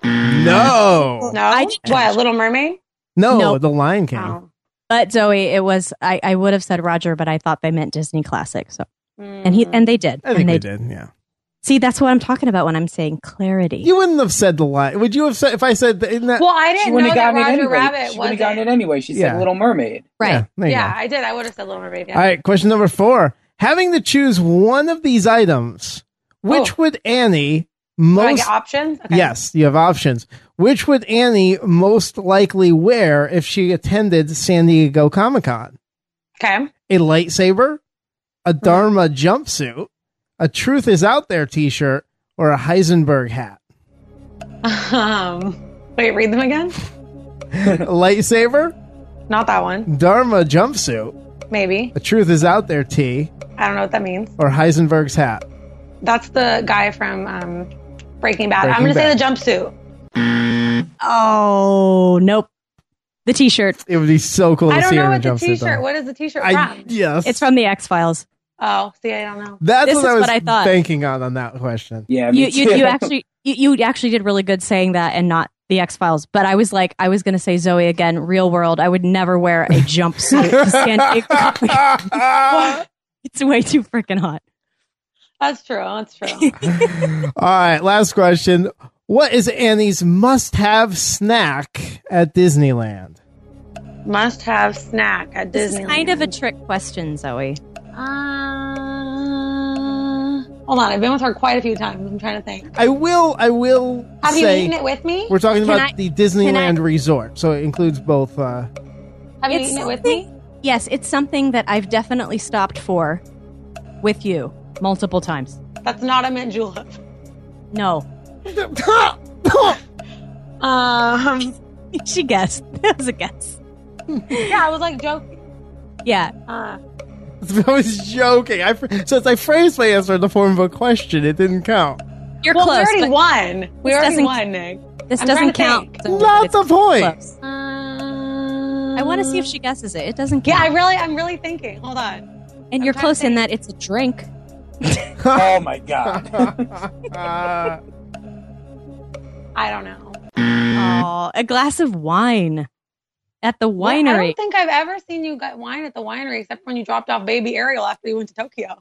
No, No? I did- What, Little Mermaid? no, No. The Lion King. Oh. But Zoe, it was. I, I would have said Roger, but I thought they meant Disney classic. So Mm. and he and they did. I think and they we did. Yeah, See, that's what I'm talking about when I'm saying clarity. you wouldn't have said the Lion. Would you have said if I said isn't that? Well, I She didn't wouldn't know have that gotten it Roger anyway. Rabbit She was wouldn't have gotten it anyway. She Yeah. said Little Mermaid. Right. Yeah, there you Yeah, go. I did. I would have said Little Mermaid. Yeah. All right, question number four. Having to choose one of these items, which Oh. would Annie Do I most? get options? Okay. Yes, you have options. Which would Annie most likely wear if she attended San Diego Comic Con? Okay. A lightsaber, a Dharma jumpsuit, a Truth is Out There t-shirt, or a Heisenberg hat? Um, wait, read them again? A lightsaber, Not that one. Dharma jumpsuit, Maybe. a Truth is Out There tee, I don't know what that means. or Heisenberg's hat? That's the guy from um, Breaking Bad. I'm Breaking going to say Bad. the jumpsuit. Oh nope, the T-shirt. It would be so cool to I don't see her know in a what the jumpsuit. t-shirt. though. What is the t-shirt I, from? yes. It's from the X Files. Oh, see, I don't know. That's This what is I was what I thought. banking on on that question. Yeah, me You you, too. you actually you, you actually did really good saying that and not the X Files. But I was like, I was going to say Zoe again. Real world, I would never wear a jumpsuit. to San Diego Comic-Con. It's way too freaking hot. That's true. That's true. All right, last question. What is Annie's must-have snack at Disneyland? Must have snack at This Disney. is kind of a trick question, Zoe. Uh, hold on. I've been with her quite a few times. I'm trying to think. I will. I will Have you say eaten it with me? we're talking Can about I- the Disneyland I- resort, so it includes both. Uh, Have you It's eaten it with me? Yes, it's something that I've definitely stopped for with you multiple times. That's not a mint julep. No, Um, she guessed. That was a guess. yeah, I was like joking. Yeah. Uh, I was joking. I fr- since I phrased my answer in the form of a question, it didn't count. You're well, close. we already but won. We This already doesn't- won, Nick. this I'm doesn't trying to count. think. Zoe, Not but it's the point. close. Uh, I want to see if she guesses it. It doesn't Yeah, count. I really, I'm really thinking. Hold on. and I'm you're trying close to in think. that it's a drink. Oh my god. Uh, I don't know. Oh, a glass of wine at the Yeah, I winery. don't think I've ever seen you get wine at the winery except when you dropped off baby Ariel after you went to Tokyo.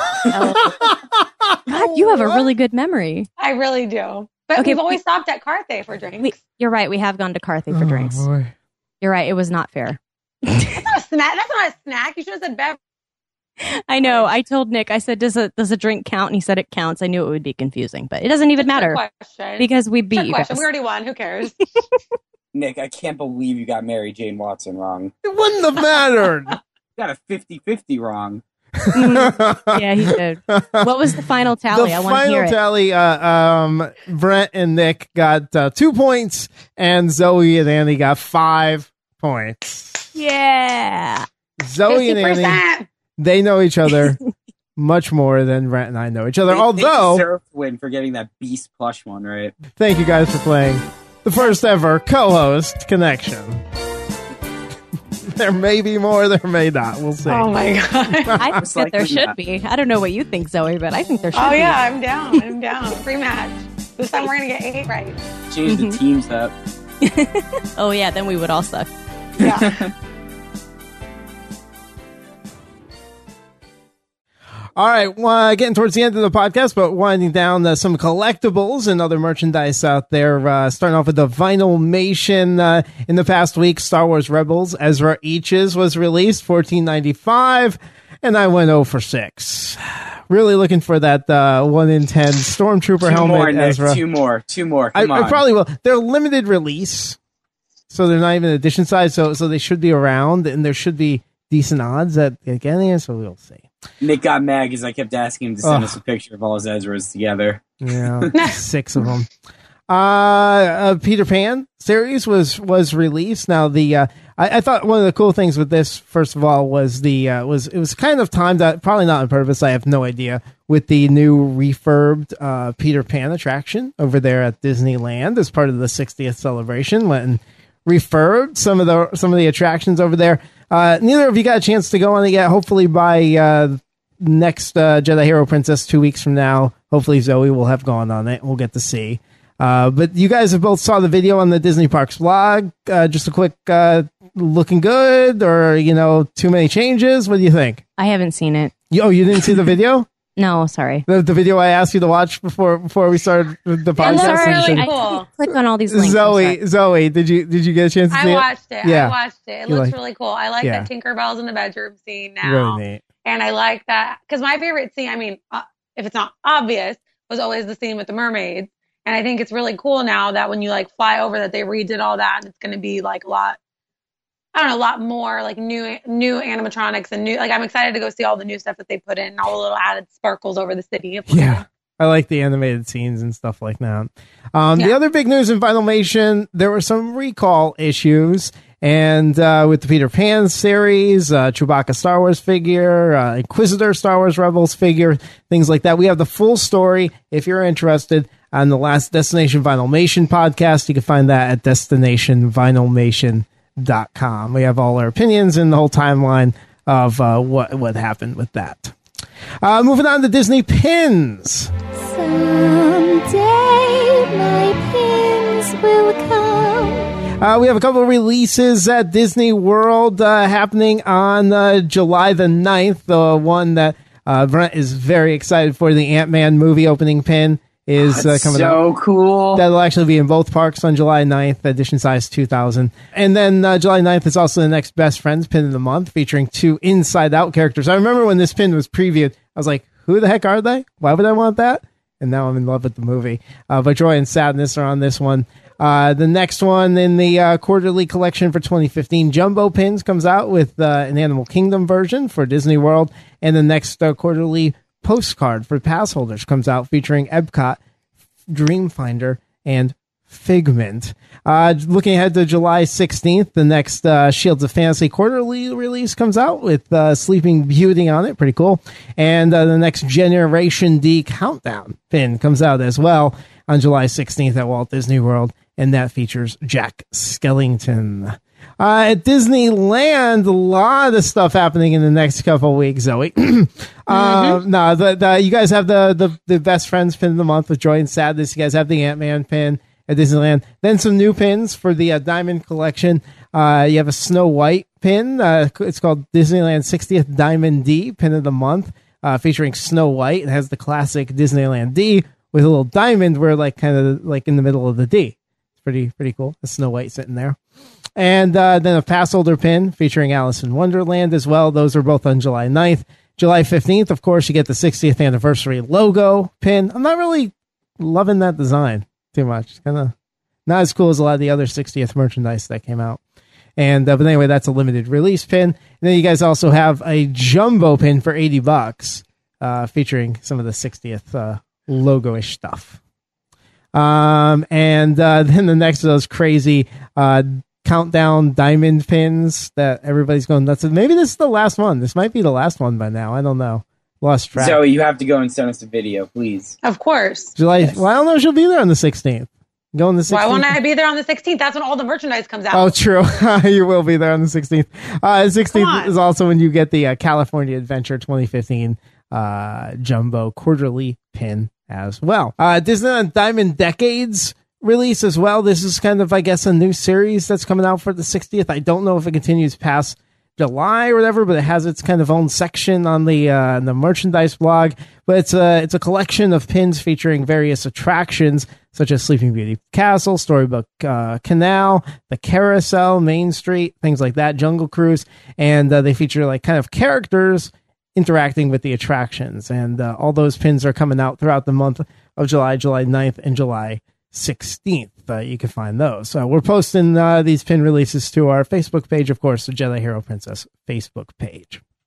God, you have a really good memory. I really do. But Okay, we've always we- stopped at Carthay for drinks. We, you're right. We have gone to Carthay for oh, drinks. boy. You're right. It was not fair. That's not a snack. That's not a snack. You should have said beverage. I know. I told Nick. I said, "Does a does a drink count?" And he said it counts. I knew it would be confusing, but it doesn't even matter Question. because we beat Trick you question. guys. We already won. Who cares? Nick, I can't believe you got Mary Jane Watson wrong. It wouldn't have mattered. You got a fifty-fifty wrong. Yeah, he did. What was the final tally? The I want to final hear it. tally, uh, um, Brent and Nick got uh, two points, and Zoe and Annie got five points. Yeah. Zoe and fifty Annie, percent. they know each other much more than Brent and I know each other. They, Although, they deserve to win for getting that Beast plush one right. thank you guys for playing the first ever co-host connection. There may be more, there may not. We'll see. Oh my god. I think It's that like there the should map. be. I don't know what you think, Zoe, but I think there should Oh be. yeah, I'm down. I'm down. Free match. This time we're gonna get eight right. Change the teams up. Oh yeah, then we would all suck. Yeah. All right, well, getting towards the end of the podcast, but winding down uh, some collectibles and other merchandise out there. Uh, starting off with the Vinylmation. Uh, in the past week, Star Wars Rebels Ezra Eaches was released, fourteen ninety-five, and I went zero for six. Really looking for that uh, one in ten Stormtrooper Two helmet, more, Nick. Ezra. Two more. Two more. I, Come on. I probably will. They're limited release, so they're not even edition size. So, so they should be around, and there should be decent odds at getting it. So we'll see. Nick got mad because I kept asking him to send Ugh. us a picture of all his Ezras together. Yeah, six of them. Uh, uh, Peter Pan series was was released. Now the uh, I, I thought one of the cool things with this, first of all, was the uh, was it was kind of timed out, probably not on purpose. I have no idea, with the new refurbed uh, Peter Pan attraction over there at Disneyland as part of the sixtieth celebration. Went and refurbed some of the some of the attractions over there. Uh, neither of you got a chance to go on it yet. Hopefully by uh, next uh, Jedi Hero Princess two weeks from now, hopefully Zoe will have gone on it. We'll get to see. Uh, but you guys have both saw the video on the Disney Parks blog. Uh, just a quick uh, looking good, or you know, too many changes. What do you think? I haven't seen it. You, oh, you didn't see the video? No, sorry. The, the video I asked you to watch before before we started the It podcast. looks sorry, really I cool. click on all these links. I'm Zoe, sorry. Zoe, did you did you get a chance to see I it? watched it. Yeah. I watched it. It You looks like- really cool. I like Yeah. that Tinkerbell's in the bedroom scene now. Really neat. And I like that because my favorite scene, I mean, uh, if it's not obvious, was always the scene with the mermaids. And I think it's really cool now that when you like fly over that they redid all that, and it's going to be like a lot, I don't know, a lot more like new new animatronics and new, like I'm excited to go see all the new stuff that they put in and all the little added sparkles over the city. Yeah. I like the animated scenes and stuff like that. Um, The Yeah. other big news in Filmation, there were some recall issues. And uh, with the Peter Pan series, uh, Chewbacca Star Wars figure, uh, Inquisitor Star Wars Rebels figure, things like that. We have the full story, if you're interested, on the last Destination Vinylmation podcast. You can find that at destination vinylmation dot com. We have all our opinions and the whole timeline of uh, what, what happened with that. Uh, moving on to Disney Pins. Someday my pins will come. Uh, we have a couple of releases at Disney World uh, happening on uh, July the ninth. The one that uh, Brent is very excited for, the Ant-Man movie opening pin, is uh, That's coming out. so cool. That'll actually be in both parks on July ninth, edition size two thousand. And then uh, July ninth is also the next Best Friends pin of the month, featuring two Inside Out characters. I remember when this pin was previewed, I was like, who the heck are they? Why would I want that? And now I'm in love with the movie. Uh, but Joy and Sadness are on this one. Uh, the next one in the uh, quarterly collection for twenty fifteen, Jumbo Pins, comes out with uh, an Animal Kingdom version for Disney World. And the next uh, quarterly postcard for pass holders comes out featuring Epcot, Dreamfinder, and Figment. Uh, looking ahead to July sixteenth, the next uh, Shields of Fantasy quarterly release comes out with uh, Sleeping Beauty on it. Pretty cool. And uh, the next Generation D Countdown pin comes out as well on July sixteenth at Walt Disney World, and that features Jack Skellington. Uh, at Disneyland, a lot of stuff happening in the next couple of weeks, Zoe. uh, no, the, the, you guys have the, the, the Best Friends pin of the month with Joy and Sadness. You guys have the Ant-Man pin at Disneyland. Then some new pins for the uh, Diamond Collection. Uh, you have a Snow White pin. Uh, it's called Disneyland sixtieth Diamond D pin of the month, uh, featuring Snow White. It has the classic Disneyland D with a little diamond where like kind of like in the middle of the D. It's pretty, pretty cool. A Snow White sitting there. And uh, then a pass holder pin featuring Alice in Wonderland as well. Those are both on July ninth. July fifteenth, of course, you get the sixtieth anniversary logo pin. I'm not really loving that design too much. It's kind of not as cool as a lot of the other sixtieth merchandise that came out. And uh, but anyway, that's a limited release pin. And then you guys also have a jumbo pin for eighty bucks, uh, featuring some of the sixtieth uh, logo-ish stuff. Um, and uh, then the next of those crazy uh, countdown diamond pins that everybody's going nuts with. Maybe this is the last one. This might be the last one by now. I don't know. Lost track. Zoe, you have to go and send us a video, please. Of course. July. Yes. Well, I don't know if she'll be there on the sixteenth. Going the sixteenth. Why won't I be there on the sixteenth? That's when all the merchandise comes out. Oh, true. You will be there on the sixteenth. Uh, the sixteenth Come on. is also when you get the uh, California Adventure twenty fifteen uh, Jumbo Quarterly pin as well. Uh, Disneyland Diamond Decades release as well. This is kind of, I guess, a new series that's coming out for the sixtieth. I don't know if it continues past July or whatever, but it has its kind of own section on the uh, the merchandise blog. But it's a it's a collection of pins featuring various attractions such as Sleeping Beauty Castle, Storybook uh, Canal, the Carousel, Main Street, things like that, Jungle Cruise, and uh, they feature like kind of characters interacting with the attractions. And uh, all those pins are coming out throughout the month of July, July ninth, and July sixteenth. Uh, you can find those. So we're posting uh, these pin releases to our Facebook page, of course, the Jedi Hero Princess Facebook page.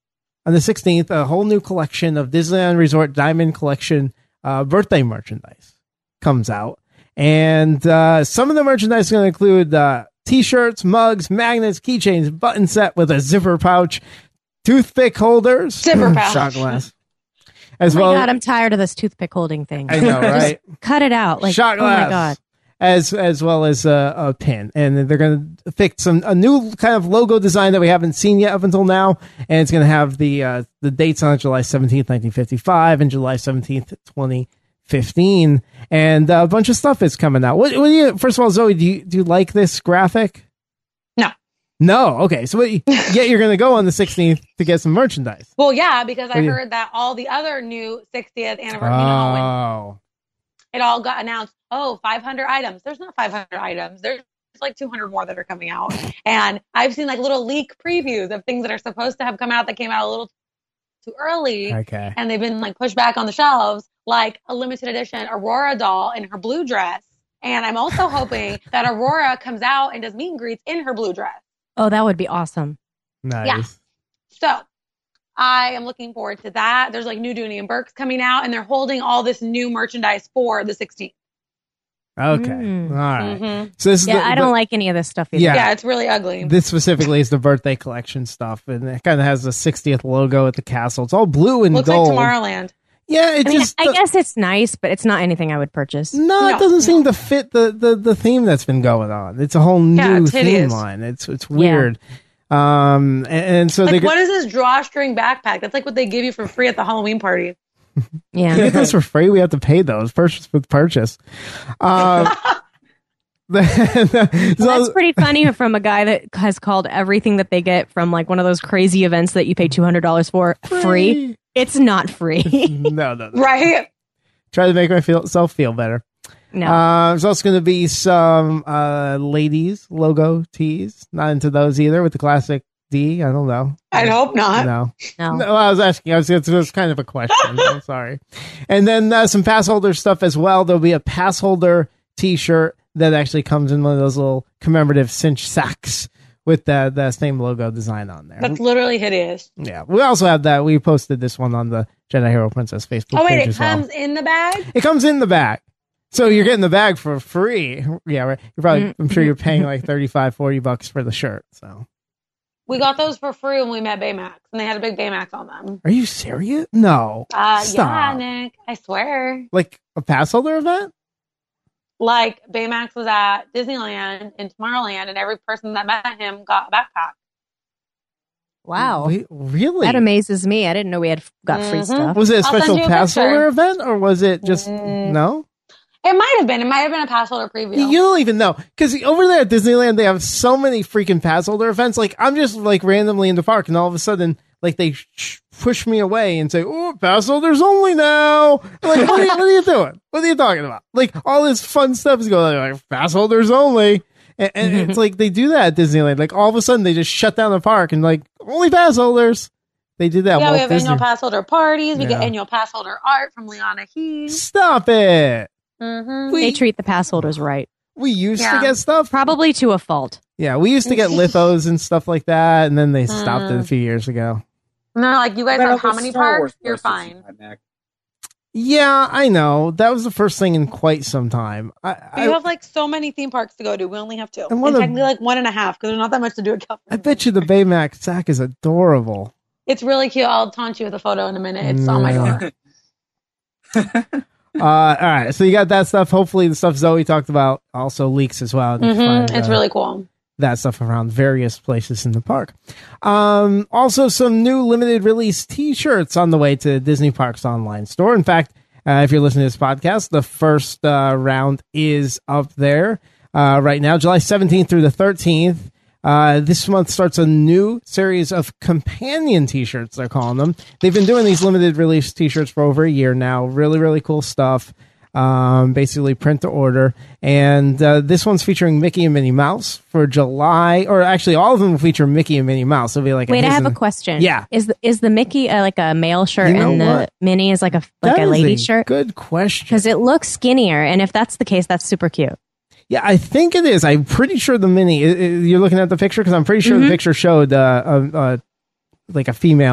on the sixteenth, a whole new collection of Disneyland Resort Diamond Collection uh, birthday merchandise comes out. And uh, some of the merchandise is going to include uh, T-shirts, mugs, magnets, keychains, button set with a zipper pouch, toothpick holders, Zipper pouch. shot glass. As Oh my well, God, I'm tired of this toothpick holding thing. I know, right? Just cut it out. Like, shot oh glass. my God. As as well as a, a pin, and they're going to fix some a new kind of logo design that we haven't seen yet up until now, and it's going to have the uh, the dates on July seventeenth, nineteen fifty-five, and July seventeenth, twenty fifteen, and uh, a bunch of stuff is coming out. What, what do you? First of all, Zoe, do you do you like this graphic? No. No. Okay, so what, yet you're going to go on the sixteenth to get some merchandise. Well, yeah, because I What do you- heard that all the other new sixtieth anniversary, you know, when Oh, it all got announced, oh, five hundred items. There's not five hundred items. There's like two hundred more that are coming out. And I've seen like little leak previews of things that are supposed to have come out that came out a little too early. okay. And they've been like pushed back on the shelves, like a limited edition Aurora doll in her blue dress. And I'm also hoping that Aurora comes out and does meet and greets in her blue dress. Oh, that would be awesome. Nice. Yeah. So I am looking forward to that. There's like new Dooney and Burke's coming out, and they're holding all this new merchandise for the sixteenth. Okay. Mm. All right. Mhm. So this is Yeah, the, I the- don't like any of this stuff either. Yeah. Yeah, it's really ugly. This specifically is the birthday collection stuff, and it kind of has the sixtieth logo at the castle. It's all blue and Looks gold. like Tomorrowland. Yeah, it I mean, just I guess it's nice, but it's not anything I would purchase. no, it No, doesn't no. seem to fit the, the the theme that's been going on. It's a whole new Yeah, it's theme hideous. line. It's it's weird. Um, and, and so Like, they what is this drawstring backpack? That's like what they give you for free at the Halloween party. Yeah. get those for free. We have to pay those purchase with purchase. Um, the- so- Well, that's pretty funny from a guy that has called everything that they get from like one of those crazy events that you pay two hundred dollars for free. It's not free. no, no, no. Right? Try to make myself feel better. No. Uh, there's also going to be some uh, ladies logo tees. Not into those either with the classic D. I don't know. I'd hope not. No. no. No, I was asking. I was, it was kind of a question. I'm sorry. And then uh, some pass holder stuff as well. There'll be a pass holder T-shirt that actually comes in one of those little commemorative cinch sacks with the the same logo design on there. That's literally hideous. Yeah, we also have that. We posted this one on the Jedi Hero Princess Facebook Oh, wait, page it as well. comes in the bag? It comes in the bag. So you're getting the bag for free. Yeah, right. You're probably, I'm sure you're paying like thirty-five, forty bucks for the shirt. So We got those for free when we met Baymax, and they had a big Baymax on them. are you serious? No. Uh, yeah, Stop. Nick, I swear. Like a pass holder event? Like, Baymax was at Disneyland in Tomorrowland, and every person that met him got a backpack. Wow. Wait, really? That amazes me. I didn't know we had got free Mhm. stuff. Was it a I'll send special you a pass picture. holder event or was it just Mm. no? It might have been. It might have been a pass holder preview. You don't even know because over there at Disneyland they have so many freaking pass holder events. Like I'm just like randomly in the park and all of a sudden like they sh- push me away and say, "Oh, pass holders only now." I'm like, what are, you, what are you doing? What are you talking about? Like all this fun stuff is going on, like pass holders only, and, and it's like they do that at Disneyland. Like all of a sudden they just shut down the park and like only pass holders. They did that. yeah, Walt we have Disney. annual pass holder parties. We Yeah. get annual pass holder art from Liana Hees. Stop it. Mm-hmm. They treat the pass holders right. We used Yeah. to get stuff. Probably to a fault. Yeah, we used to get lithos and stuff like that, and then they stopped it a Mm. few years ago. And they're like, you guys What have about how the many Star Wars parks? You're posters fine. you had, Nick? Yeah, I know. That was the first thing in quite some time. I, We I, have like so many theme parks to go to. We only have two. And And one of- technically like one and a half because there's not that much to do at California. I bet you the Baymax sack is adorable. It's really cute. I'll taunt you with a photo in a minute. It's on my Yeah. door. Uh, all right, so you got that stuff. Hopefully, the stuff Zoe talked about also leaks as well. You can hmm find, It's uh, really cool. that stuff around various places in the park. Um, also, some new limited release T-shirts on the way to Disney Parks online store. In fact, uh, if you're listening to this podcast, the first uh, round is up there uh, right now, July seventeenth through the thirteenth. Uh, this month starts a new series of companion T-shirts, they're calling them. They've been doing these limited release T-shirts for over a year now. Really, really cool stuff. Um, basically print to order. And uh, this one's featuring Mickey and Minnie Mouse for July, or actually all of them will feature Mickey and Minnie Mouse. It'll be like Wait, a I his have a and- question. Yeah. Is the, is the Mickey uh, like a male shirt You know and the what? Minnie is like a like That a is lady shirt? Good question. Because it looks skinnier, and if that's the case, that's super cute. Yeah, I think it is. I'm pretty sure the Minnie. i- i- You're looking at the picture because I'm pretty sure Mhm. the picture showed uh, uh, uh, like a female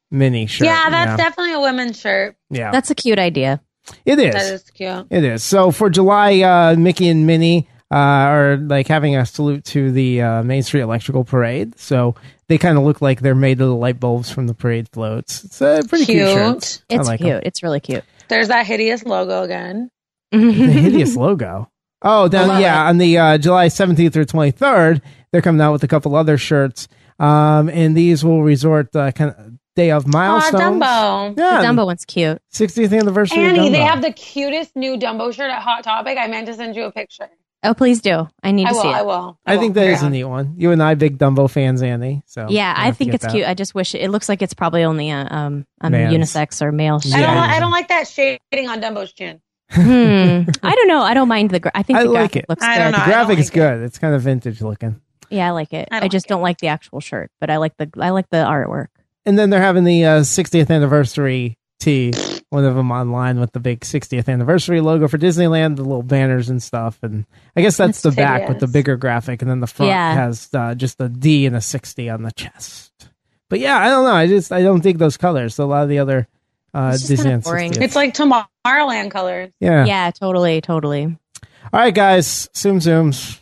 mini shirt. Yeah, that's yeah. definitely a women's shirt. Yeah. That's a cute idea. It is. That is cute. It is. So for July, uh, Mickey and Minnie uh, are like having a salute to the uh, Main Street Electrical Parade. So they kind of look like they're made of the light bulbs from the parade floats. It's a pretty cute, Cute. shirt. I It's like cute. 'em. It's really cute. There's that hideous logo again. The hideous logo. Oh, down love yeah, it. on the uh, July seventeenth through twenty-third, they're coming out with a couple other shirts. Um, and these will resort uh, kind of day of Aw, milestones. Dumbo. Yeah, The Dumbo one's cute. sixtieth anniversary Annie, of they Dumbo. have the cutest new Dumbo shirt at Hot Topic. I meant to send you a picture. Oh, please do. I need I to will. see it. I will. I, think that will. is a neat one. You and I, big Dumbo fans, Annie. So Yeah, we'll I have to think get it's that. cute. I just wish it, it looks like it's probably only a um a Man's. unisex or male shirt. I don't. Yeah. li- I don't like that shading on Dumbo's chin. hmm. I don't know. I don't mind the. Gra- I think I the like graphic it. looks I good. don't know. The I graphic is like it. good. It's kind of vintage looking. Yeah, I like it. I I, don't just like don't like the actual shirt, but I like the I like the artwork. And then they're having the uh, sixtieth anniversary tee, one of them online with the big sixtieth anniversary logo for Disneyland, the little banners and stuff. And I guess that's the That's back with the hideous. bigger graphic, and then the front Yeah. has uh, just a D and a sixty on the chest. But yeah, I don't know. I just I don't dig those colors. So a lot of the other uh, It's just kinda Disneyland boring. sixtieth. It's like Tomorrowland colors. yeah. Yeah, totally, totally. All right, guys. Zoom zooms.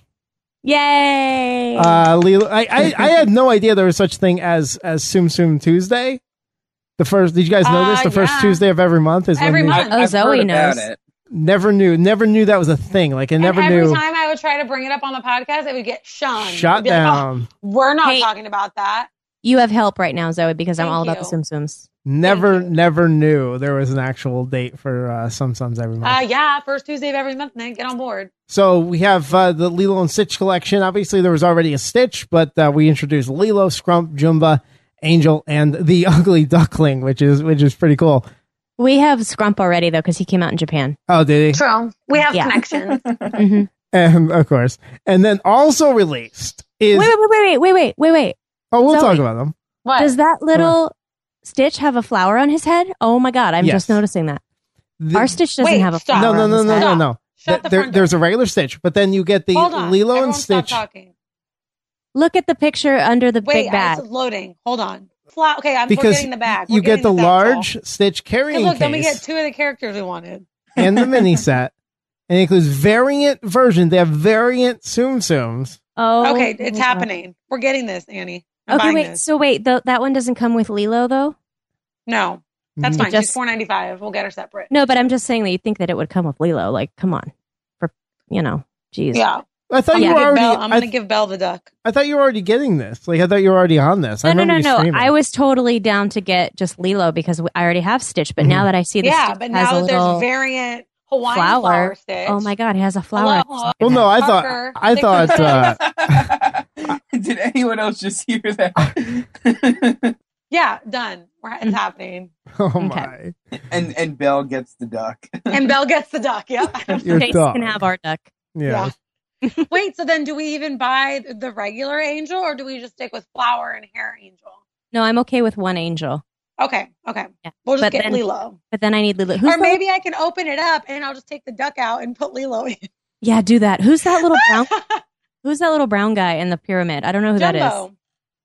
Yay! Uh, Lilo, I, I I had no idea there was such thing as as Tsum Tsum Tuesday. The first, did you guys know Uh, this? The first yeah. Tuesday of every month is Every when they- month. Oh, I've Zoe heard about knows. it. Never knew, never knew that was a thing. Like I never and every knew. time I would try to bring it up on the podcast, it would get shunned. Shut It'd be like, "Oh, down. we're not Hey. talking about that. You have help right now, Zoe, because I'm Thank all about the you. Tsum Tsums. Never, Thank you. never knew there was an actual date for uh, Tsum Tsums every month. Uh, yeah, first Tuesday of every month, man. Get on board. So we have uh, the Lilo and Stitch collection. Obviously, there was already a Stitch, but uh, we introduced Lilo, Scrump, Jumba, Angel, and the Ugly Duckling, which is which is pretty cool. We have Scrump already though, because he came out in Japan. Oh, did he? True. We have Yeah. connections. Mhm. And of course, and then also released is. Wait, wait, wait, wait, wait, wait, wait, wait. oh, we'll Zoe. talk about them. What? Does that little Stitch have a flower on his head? Oh my god, I'm Yes. just noticing that. The- Our Stitch doesn't Wait, have a stop. flower. no, no, on no, his no, head. no, Stop. no. Shut Th- the there- front there's door. a regular Stitch, but then you get the Hold on. Lilo Everyone and stop Stitch. talking. Look at the picture under the Wait, big bag. it's loading. Hold on. Fla- okay, I'm Because forgetting the bag. you We're get the getting large satchel. Stitch 'Cause carrying Look, then we case get two of the characters we wanted. and the mini set, and it includes variant version. They have variant Tsum Tsums. Oh, Okay, it's my God. happening. We're getting this, Annie. I'm Okay, buying wait. this. So wait, th- that one doesn't come with Lilo though. No, that's Mhm. fine. Just- She's four ninety five. We'll get her separate. No, but I'm just saying that you think that it would come with Lilo. Like, come on, for you know, geez. Yeah, I thought I'm you gonna were give already. Belle. I'm I, gonna give Belle the duck. I thought you were already getting this. Like I thought you were already on this. I No, no, no, remember you no. streaming. I was totally down to get just Lilo because I already have Stitch. But Mhm. now that I see the Yeah, Stitch but has now a that there's little variant Hawaiian flower. flower, stitch. Oh my God, it has a flower. Hello. Well, no, I thought. Parker, I stick thought. with Uh, Did anyone else just hear that? Yeah, done. We're, it's happening. oh Okay. my! and and Belle gets the duck. And Belle gets the duck. Yeah. Your Chase dog. can have our duck. Yeah. Wait, so then do we even buy the regular angel or do we just stick with flower and hair angel? No, I'm okay with one angel, Okay, okay. Yeah. We'll just But get then- Lilo. but then I need Lilo. Who's Or the- maybe I can open it up and I'll just take the duck out and put Lilo in. yeah, do that. Who's that little brown? Who's that little brown guy in the pyramid? I don't know who that is. Jumbo.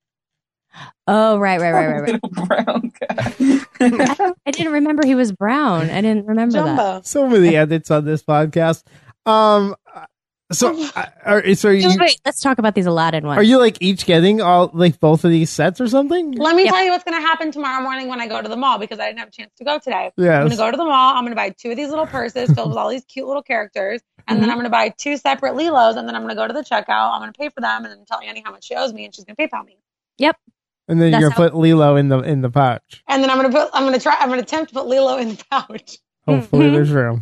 Oh, right, right, right, right, right. Little brown guy. I, don't- I didn't remember he was brown. I didn't remember that. Jumbo. So many edits on this podcast. Um. So, uh, are, so are you? Just wait, let's talk about these Aladdin ones. Are you like each getting all like both of these sets or something? Let me Yeah. tell you what's going to happen tomorrow morning when I go to the mall because I didn't have a chance to go today. I'm Yes. going to go to the mall. I'm going to buy two of these little purses filled with all these cute little characters. And then I'm going to buy two separate Lilos. And then I'm going to go to the checkout. I'm going to pay for them and then tell Annie how much she owes me. And she's going to PayPal me. And then That's you're gonna how- put Lilo in the in the pouch. And then I'm going to put, I'm going to try, I'm going to attempt to put Lilo in the pouch. Hopefully, there's room.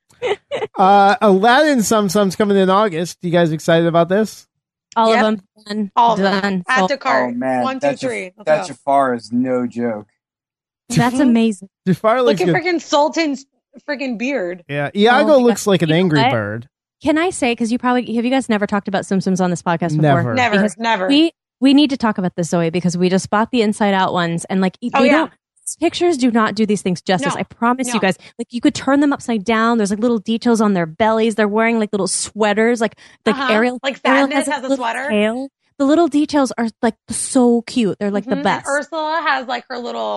Uh, Aladdin Tsum Tsum's coming in August. You guys excited about this? All Yep. of them done. All of done. them. Add Sold. to cart. Oh man, One, two, that three. Jaf- Let's that go. Jafar is no joke. That's amazing. Jafar Look looks at good. freaking Sultan's freaking beard. Yeah, Iago Oh my looks God. like an You know angry what? bird. Can I say, because you probably, have you guys never talked about Tsum Tsums on this podcast before? Never. Never, Because never. We we need to talk about this, Zoe, because we just bought the Inside Out ones, and like they Oh, yeah. don't. Pictures do not do these things justice. No. I promise No. you guys. Like you could turn them upside down. There's like little details on their bellies. They're wearing like little sweaters. Like like Uh-huh. Ariel. Like Ariel Sadness has a little sweater. tail. The little details are like so cute. They're like Mhm. the And best. Ursula has like her little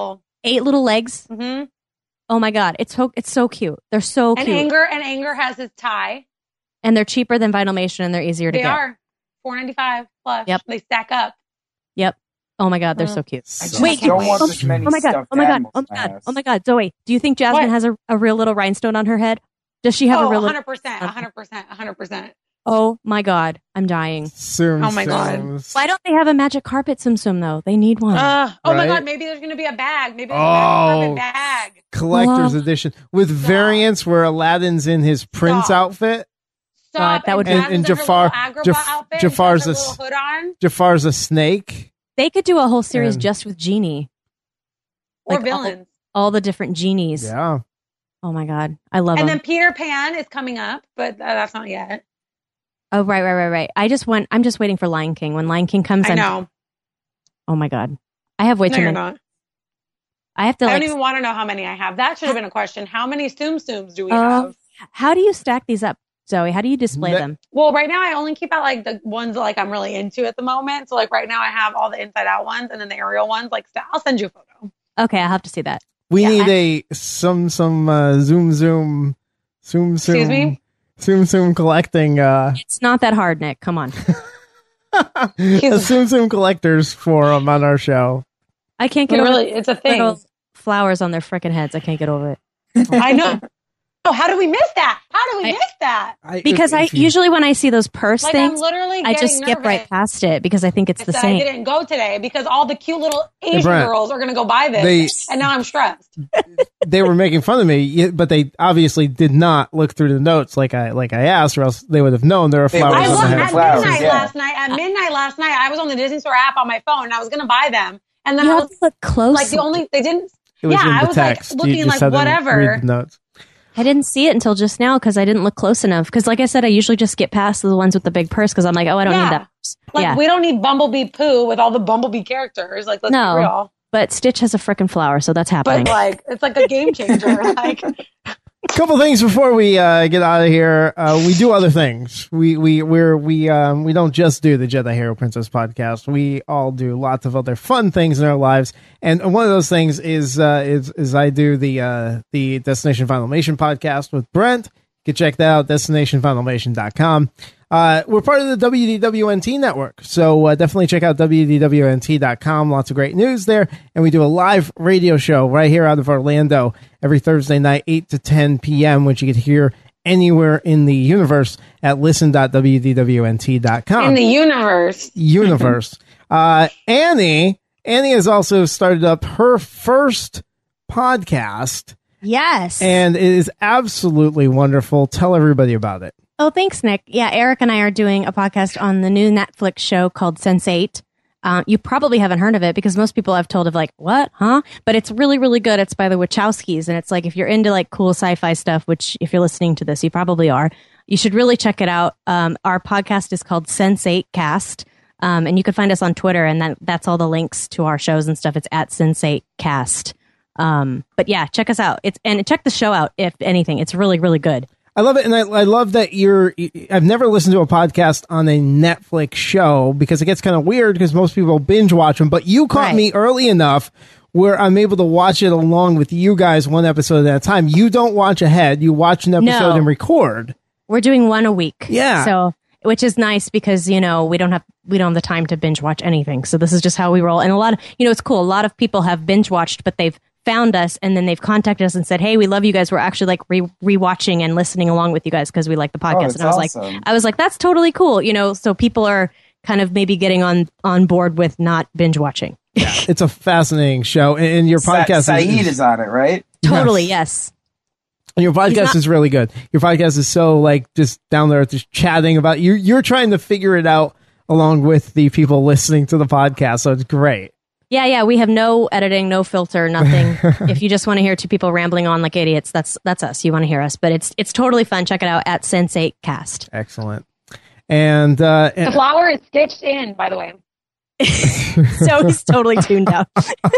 eight little legs. Mm-hmm. Oh my god, it's so it's so cute. They're so and cute. Anger and Anger has his tie. And they're cheaper than Vinylmation, and they're easier to they get. They are four ninety-five plus. Yep. They stack up. Yep. Oh my god, they're Mm. so cute. I just Wait, don't wait, want oh, this many oh my god, stuffed oh my god, animals oh in my my god, house. oh my god, Zoe, do you think Jasmine What? has a, a real little rhinestone on her head? Does she have oh, a real? one hundred percent, one hundred percent, one hundred percent. Oh my god, I'm dying. Tsum Oh my God. Tsums. Why don't they have a magic carpet Tsum Tsum though? They need one. Uh, oh my Right? god, maybe there's gonna be a bag. Maybe there's Oh. a magic carpet bag. Collector's Oh. edition with variants where Aladdin's in his prince Stop. outfit. God, Stop. that would be- And- Jasmine's and in her Jafar- little Agrabah Jaf- outfit, Jafar's and a she has s- her little hood on. Jafar's a snake. They could do a whole series And- just with Genie. Or Like, villains. All, all the different genies. Yeah. Oh my god, I love And them. then Peter Pan is coming up, but uh, that's not yet. Oh right, right, right, right. I just want. I'm just waiting for Lion King. When Lion King comes, I I'm- know. Oh my god, I have way No, too you're many. not. I have to I like. don't even want to know how many I have. That should have been a question. How many Tsum Tsums do we Oh, have? how do you stack these up, Zoe? How do you display Ne- them? Well, right now I only keep out like the ones that like I'm really into at the moment. So like right now I have all the Inside Out ones and then the Ariel ones. Like st- I'll send you a photo. Okay, I'll have to see that. We Yeah, need I- a some some uh, zoom zoom zoom zoom Excuse me? zoom zoom collecting uh It's not that hard, Nick. Come on. a zoom zoom collectors forum on our show. I can't We get over really, it's a the thing. little flowers on their freaking heads. I can't get over it. I know. Oh, how do we miss that? How do we I- miss that? I, Because if- I if you- usually when I see those purse Like I'm things, literally I getting just skip nervous. right past it because I think it's I the said I same. didn't go today because all the cute little Asian Brent, girls are going to go buy this, they- and now I'm stressed. they were making fun of me, y- but they obviously did not look through the notes like I like I asked, or else they would have known there were They flowers would I have on looked the known at head. flowers, midnight yeah. last night. At midnight last night, I was on the Disney Store app on my phone, and I was going to buy them, and then You I have was to look close. like, the only they didn't. It was yeah, in the I was text. like looking you like just had to whatever. read the notes. I didn't see it until just now because I didn't look close enough. Because like I said, I usually just get past the ones with the big purse because I'm like, oh, I don't Yeah. need that purse. Like yeah. we don't need Bumblebee Pooh with all the Bumblebee characters. Like let's No. be real. But Stitch has a freaking flower, so that's happening. But like it's like a game changer. like Couple things before we uh, get out of here. Uh, we do other things. We we we're we um we don't just do the Jedi Hero Princess podcast. We all do lots of other fun things in our lives, and one of those things is uh, is is I do the uh, the Destination Finalmation podcast with Brent. You can check that out, destination finalmation dot com. Uh, we're part of the W D W N T network, so uh, definitely check out W D W N T dot com. Lots of great news there, and we do a live radio show right here out of Orlando every Thursday night, eight to ten p.m., which you can hear anywhere in the universe at listen dot w d w n t dot com. in the universe. universe. uh, Annie, Annie has also started up her first podcast, yes. and it is absolutely wonderful. Tell everybody about it. Oh, thanks, Nick. Yeah, Eric and I are doing a podcast on the new Netflix show called sense eight. Um, you probably haven't heard of it because most people I've told of like, what, huh? But it's really, really good. It's by the Wachowskis. And it's like, if you're into like cool sci-fi stuff, which if you're listening to this, you probably are, you should really check it out. Um, our podcast is called sense eight Cast. Um, and you can find us on Twitter, and that, that's all the links to our shows and stuff. It's at sense eight Cast. Um, but yeah, check us out. It's, and check the show out, if anything. It's really, really good. I love it, and I, I love that you're. I've never listened to a podcast on a Netflix show because it gets kind of weird because most people binge watch them. But you caught Right. me early enough where I'm able to watch it along with you guys, one episode at a time. You don't watch ahead; you watch an episode No. and record. We're doing one a week. Yeah. So, which is nice because, you know, we don't have, we don't have the time to binge watch anything. So this is just how we roll. And a lot of, you know, it's cool. A lot of people have binge watched, but they've found us and then they've contacted us and said, hey, we love you guys. We're actually like re- rewatching and listening along with you guys because we like the podcast. that's and I was awesome. like, I was like, that's totally cool. You know, so people are kind of maybe getting on, on board with not binge watching. It's a fascinating show, and, and your Sa- podcast Saeed is, is on it, right? Totally. Yes. and your podcast not- is really good. Your podcast is so like just down there, just chatting about you. You're trying to figure it out along with the people listening to the podcast, so it's great. Yeah, yeah, we have no editing, no filter, nothing. If you just want to hear two people rambling on like idiots, that's that's us. You want to hear us, but it's it's totally fun. Check it out at sense eight Cast. Excellent. And uh, The flower is stitched in, by the way. So he's totally tuned out.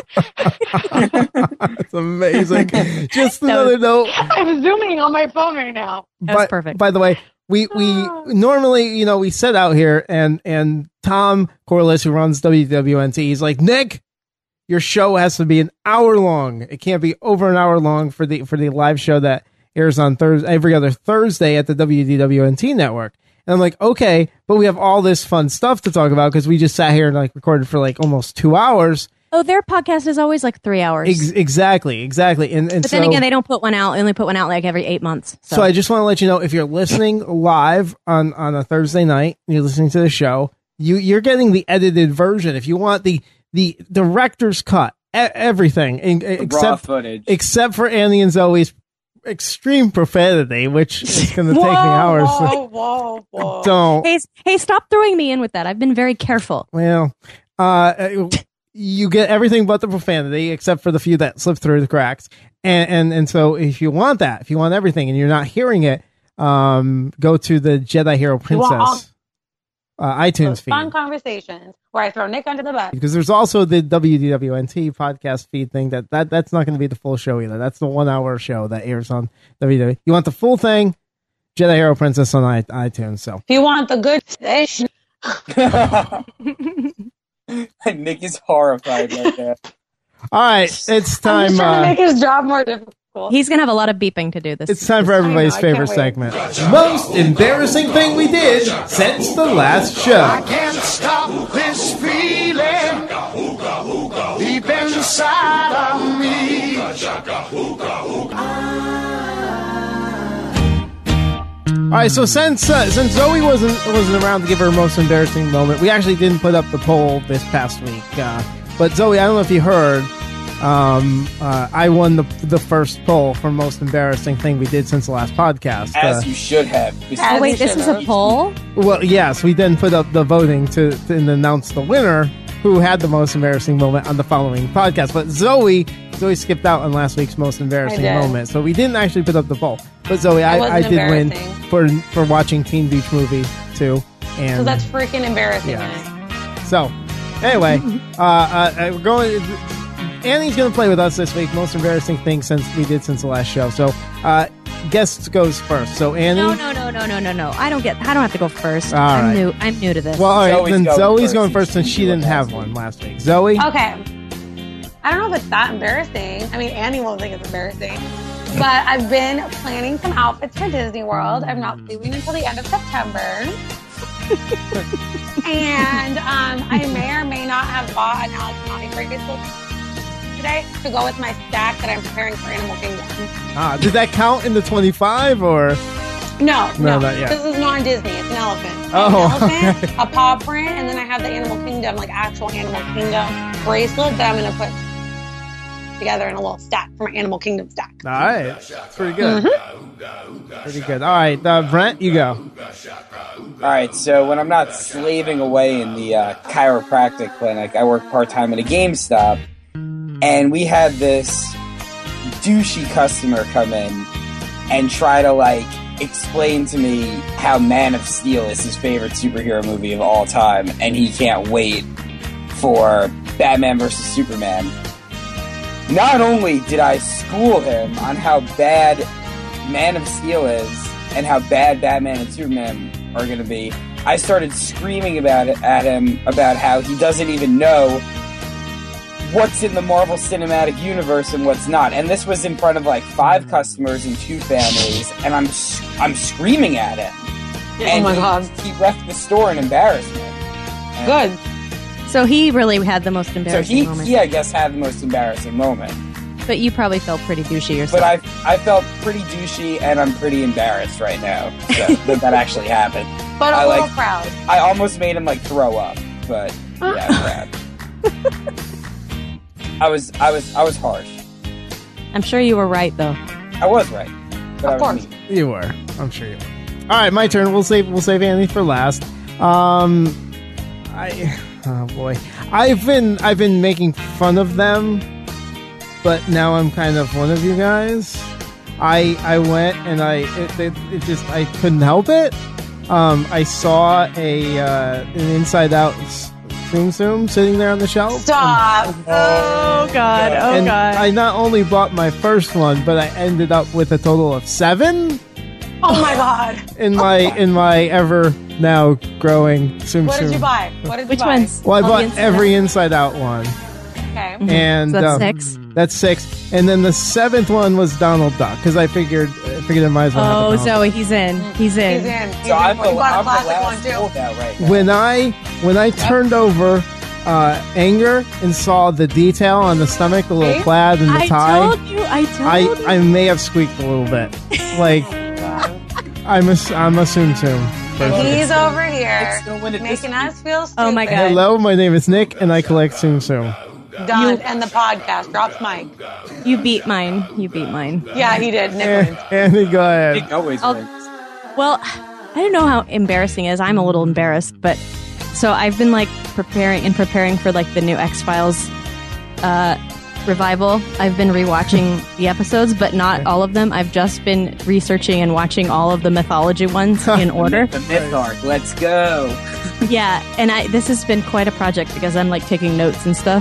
it's amazing. Just That another was- note. I'm zooming on my phone right now. That was By- perfect. By the way, we we normally, you know, we set out here, and and Tom Corliss, who runs W W N T, he's like, Nick, your show has to be an hour long. It can't be over an hour long for the for the live show that airs on Thursday, every other Thursday at the W D W N T network. And I'm like, okay, but we have all this fun stuff to talk about because we just sat here and like recorded for like almost two hours. Oh, their podcast is always like three hours. Ex- exactly, exactly. And, and but so, then again, they don't put one out. They only put one out like every eight months. So, so I just want to let you know, if you're listening live on, on a Thursday night, and you're listening to the show, you, you're getting the edited version. If you want the, the director's cut, e- everything, in, except, raw footage. except for Andy and Zoe's extreme profanity, which is going to take me hours. Whoa, whoa, whoa. Don't. hey, hey, stop throwing me in with that. I've been very careful. Well, uh, you get everything but the profanity, except for the few that slip through the cracks. And, and, and so if you want that, if you want everything and you're not hearing it, um, go to the Jedi Hero Princess uh, iTunes Those feed. fun conversations where I throw Nick under the bus. Because there's also the W D W N T podcast feed thing that, that that's not going to be the full show either. That's the one hour show that airs on W W E. You want the full thing? Jedi Hero Princess on I, iTunes. So If you want the good fish, Nick is horrified right now. all right, it's I'm time. just trying Uh, to make his job more difficult. He's going to have a lot of beeping to do this. It's time for everybody's I know, I favorite can't wait. segment. Most embarrassing thing we did since the last show. Can't stop this feeling deep inside of me. All right, so since uh, since Zoe wasn't wasn't around to give her most embarrassing moment, we actually didn't put up the poll this past week. Uh, but Zoe, I don't know if you heard, um, uh, I won the the first poll for most embarrassing thing we did since the last podcast. As Uh, you should have. Oh, wait, this was a poll? well, yes, we then put up the voting to, to and announce the winner, who had the most embarrassing moment on the following podcast. But Zoe, Zoe skipped out on last week's most embarrassing I did. moment, so we didn't actually put up the poll. But Zoe, I, wasn't I did win embarrassing. for for watching Teen Beach Movie too, and So that's freaking embarrassing. Yeah. Nick. so anyway, uh, uh, uh, we're going. Annie's going to play with us this week. Most embarrassing thing since we did since the last show. So, uh, guest goes first. So Annie. No, no, no, no, no, no, no. I don't get. I don't have to go first. All I'm right. new. I'm new to this. Well, all right, Zoe's then going Zoe's first going since first since she she did didn't last have week. one last week. Zoe. Okay. I don't know if it's that embarrassing. I mean, Annie won't think it's embarrassing. But I've been planning some outfits for Disney World. I'm not leaving until the end of September. and um, I may or may not have bought an Alex Monty bracelet today to go with my stack that I'm preparing for Animal Kingdom. Ah, did that count in the twenty-five or? No, No, no, not yet. this is non-Disney. It's an elephant. Oh, an elephant, okay. a paw print, and then I have the Animal Kingdom, like actual Animal Kingdom bracelet that I'm going to put together in a little stack for my Animal Kingdom stack. All right, pretty good. Mm-hmm. Pretty good. All right, uh, Brent, you go. All right, so when I'm not slaving away in the uh, chiropractic clinic, I work part-time at a GameStop, and we had this douchey customer come in and try to, like, explain to me how Man of Steel is his favorite superhero movie of all time, and he can't wait for Batman versus Superman. Not only did I school him on how bad Man of Steel is and how bad Batman and Superman are going to be, I started screaming about it at him about how he doesn't even know what's in the Marvel Cinematic Universe and what's not. And this was in front of like five customers and two families, and I'm I'm screaming at him. And oh my he, god. he left the store in embarrassment. And Good. So he really had the most So embarrassing he, moment. he, I guess, had the most embarrassing moment. But you probably felt pretty douchey yourself. But I, I felt pretty douchey, and I'm pretty embarrassed right now so, that that actually happened. But a I little like- proud. I almost made him like throw up, but yeah, crap. I was, I was, I was harsh. I'm sure you were right, though. I was right, but Of I was course. mean. You were. I'm sure you were. All right, my turn. We'll save we'll save Annie for last. Um, I oh boy, I've been I've been making fun of them, but now I'm kind of one of you guys. I I went and I it, it, it just I couldn't help it. Um, I saw a uh, an Inside Out Zoom Zoom sitting there on the shelf. Stop. Oh, God. Oh, and God. I not only bought my first one, but I ended up with a total of seven Oh my god. in my in my ever now growing Tsum What did Tsum. you buy? What did you Which buy? ones? Well, I All the bought Inside every Out? Inside Out one. Okay. And So that's um, six. That's six. And then the seventh one was Donald Duck because I figured I figured I might as well. have a Oh, Donald Zoe, he's in. He's in. He's in. He's So in. I'm We the, bought a I'm the classic one last too. holdout right Duck. now. When I when I turned over uh, Anger and saw the detail on the stomach, the little See? plaid and the I tie, told you. I told I you. I may have squeaked a little bit. Like I'm a I'm a Tsum Tsum person. He's over here It's the win at this making us feel stupid. Oh my God. Hello, my name is Nick, and I collect Tsum Tsum. Done. And the podcast drops mic. You beat mine. You beat mine. Yeah, he did. Nick And, wins. Andy, go ahead. Nick always I'll- wins. Well, I don't know how embarrassing it is. I'm a little embarrassed, but so I've been like preparing and preparing for like the new X-Files uh, revival. I've been rewatching the episodes, but not all of them. I've just been researching and watching all of the mythology ones in order. The myth arc. Let's go. Yeah, and I this has been quite a project because I'm like taking notes and stuff.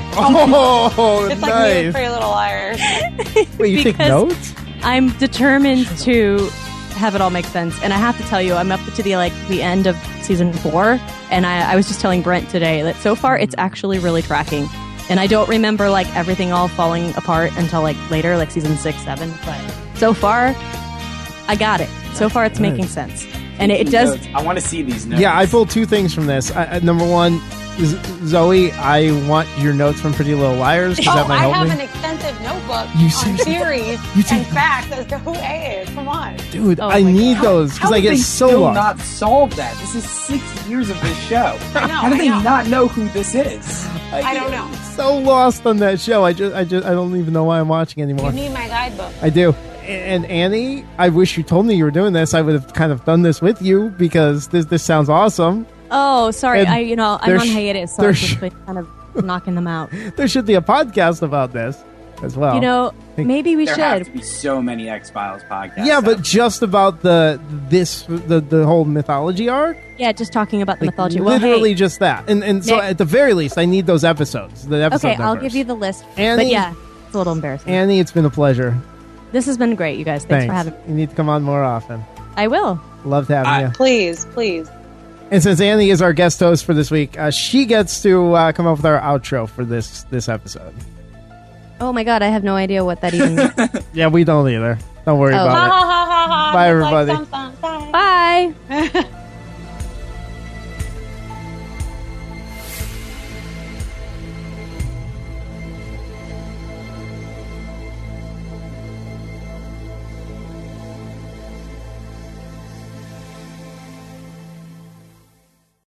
Oh, It's like me with nice. Pretty Little Liars. Wait, you take because- notes? I'm determined to have it all make sense, and I have to tell you, I'm up to the like the end of season four, and I, I was just telling Brent today that so far it's actually really tracking, and I don't remember like everything all falling apart until like later, like season six, seven. But so far, I got it. So far, it's making sense, and it, it does. Notes. I want to see these notes. Yeah, I pulled two things from this. I, I, number one, Z- Zoe, I want your notes from Pretty Little Liars because Oh, that might I help have me. an extensive notebook You on seriously- theories You do- and facts as to who A is. Come on. Dude, Oh I my need God. those because How I did get they so still lost. not solve that? This is six years of this show. I know, How do I they know. not know who this is? Like, I don't know. So lost on that show. I just, I just, I don't even know why I'm watching You anymore. need my guidebook. I do. And Annie, I wish you told me you were doing this. I would have kind of done this with you because this this sounds awesome. Oh, sorry. And I you know I'm there's- on hiatus, so I've there's- just been kind of knocking them out. There should be a podcast about this as well. You know, maybe we there have should. to be so many X-Files podcasts. yeah, but out just about the this the the whole mythology arc. Yeah, just talking about the Like, mythology. Well, literally hey, just that. And and so Nick- at the very least, I need those episodes. The episode okay, I'll numbers. give you the list. Annie- but yeah, it's a little embarrassing. Annie, it's been a pleasure. This has been great, you guys. Thanks, Thanks. for having me. You need to come on more often. I will. Love to have I- you. Please, please. And since Annie is our guest host for this week, uh, she gets to uh, come up with our outro for this this episode. Oh my god, I have no idea what that even means. Yeah, we don't either. Don't worry Oh. about Ha it. ha ha ha ha. Bye, Just like everybody. some- some- Bye. Bye.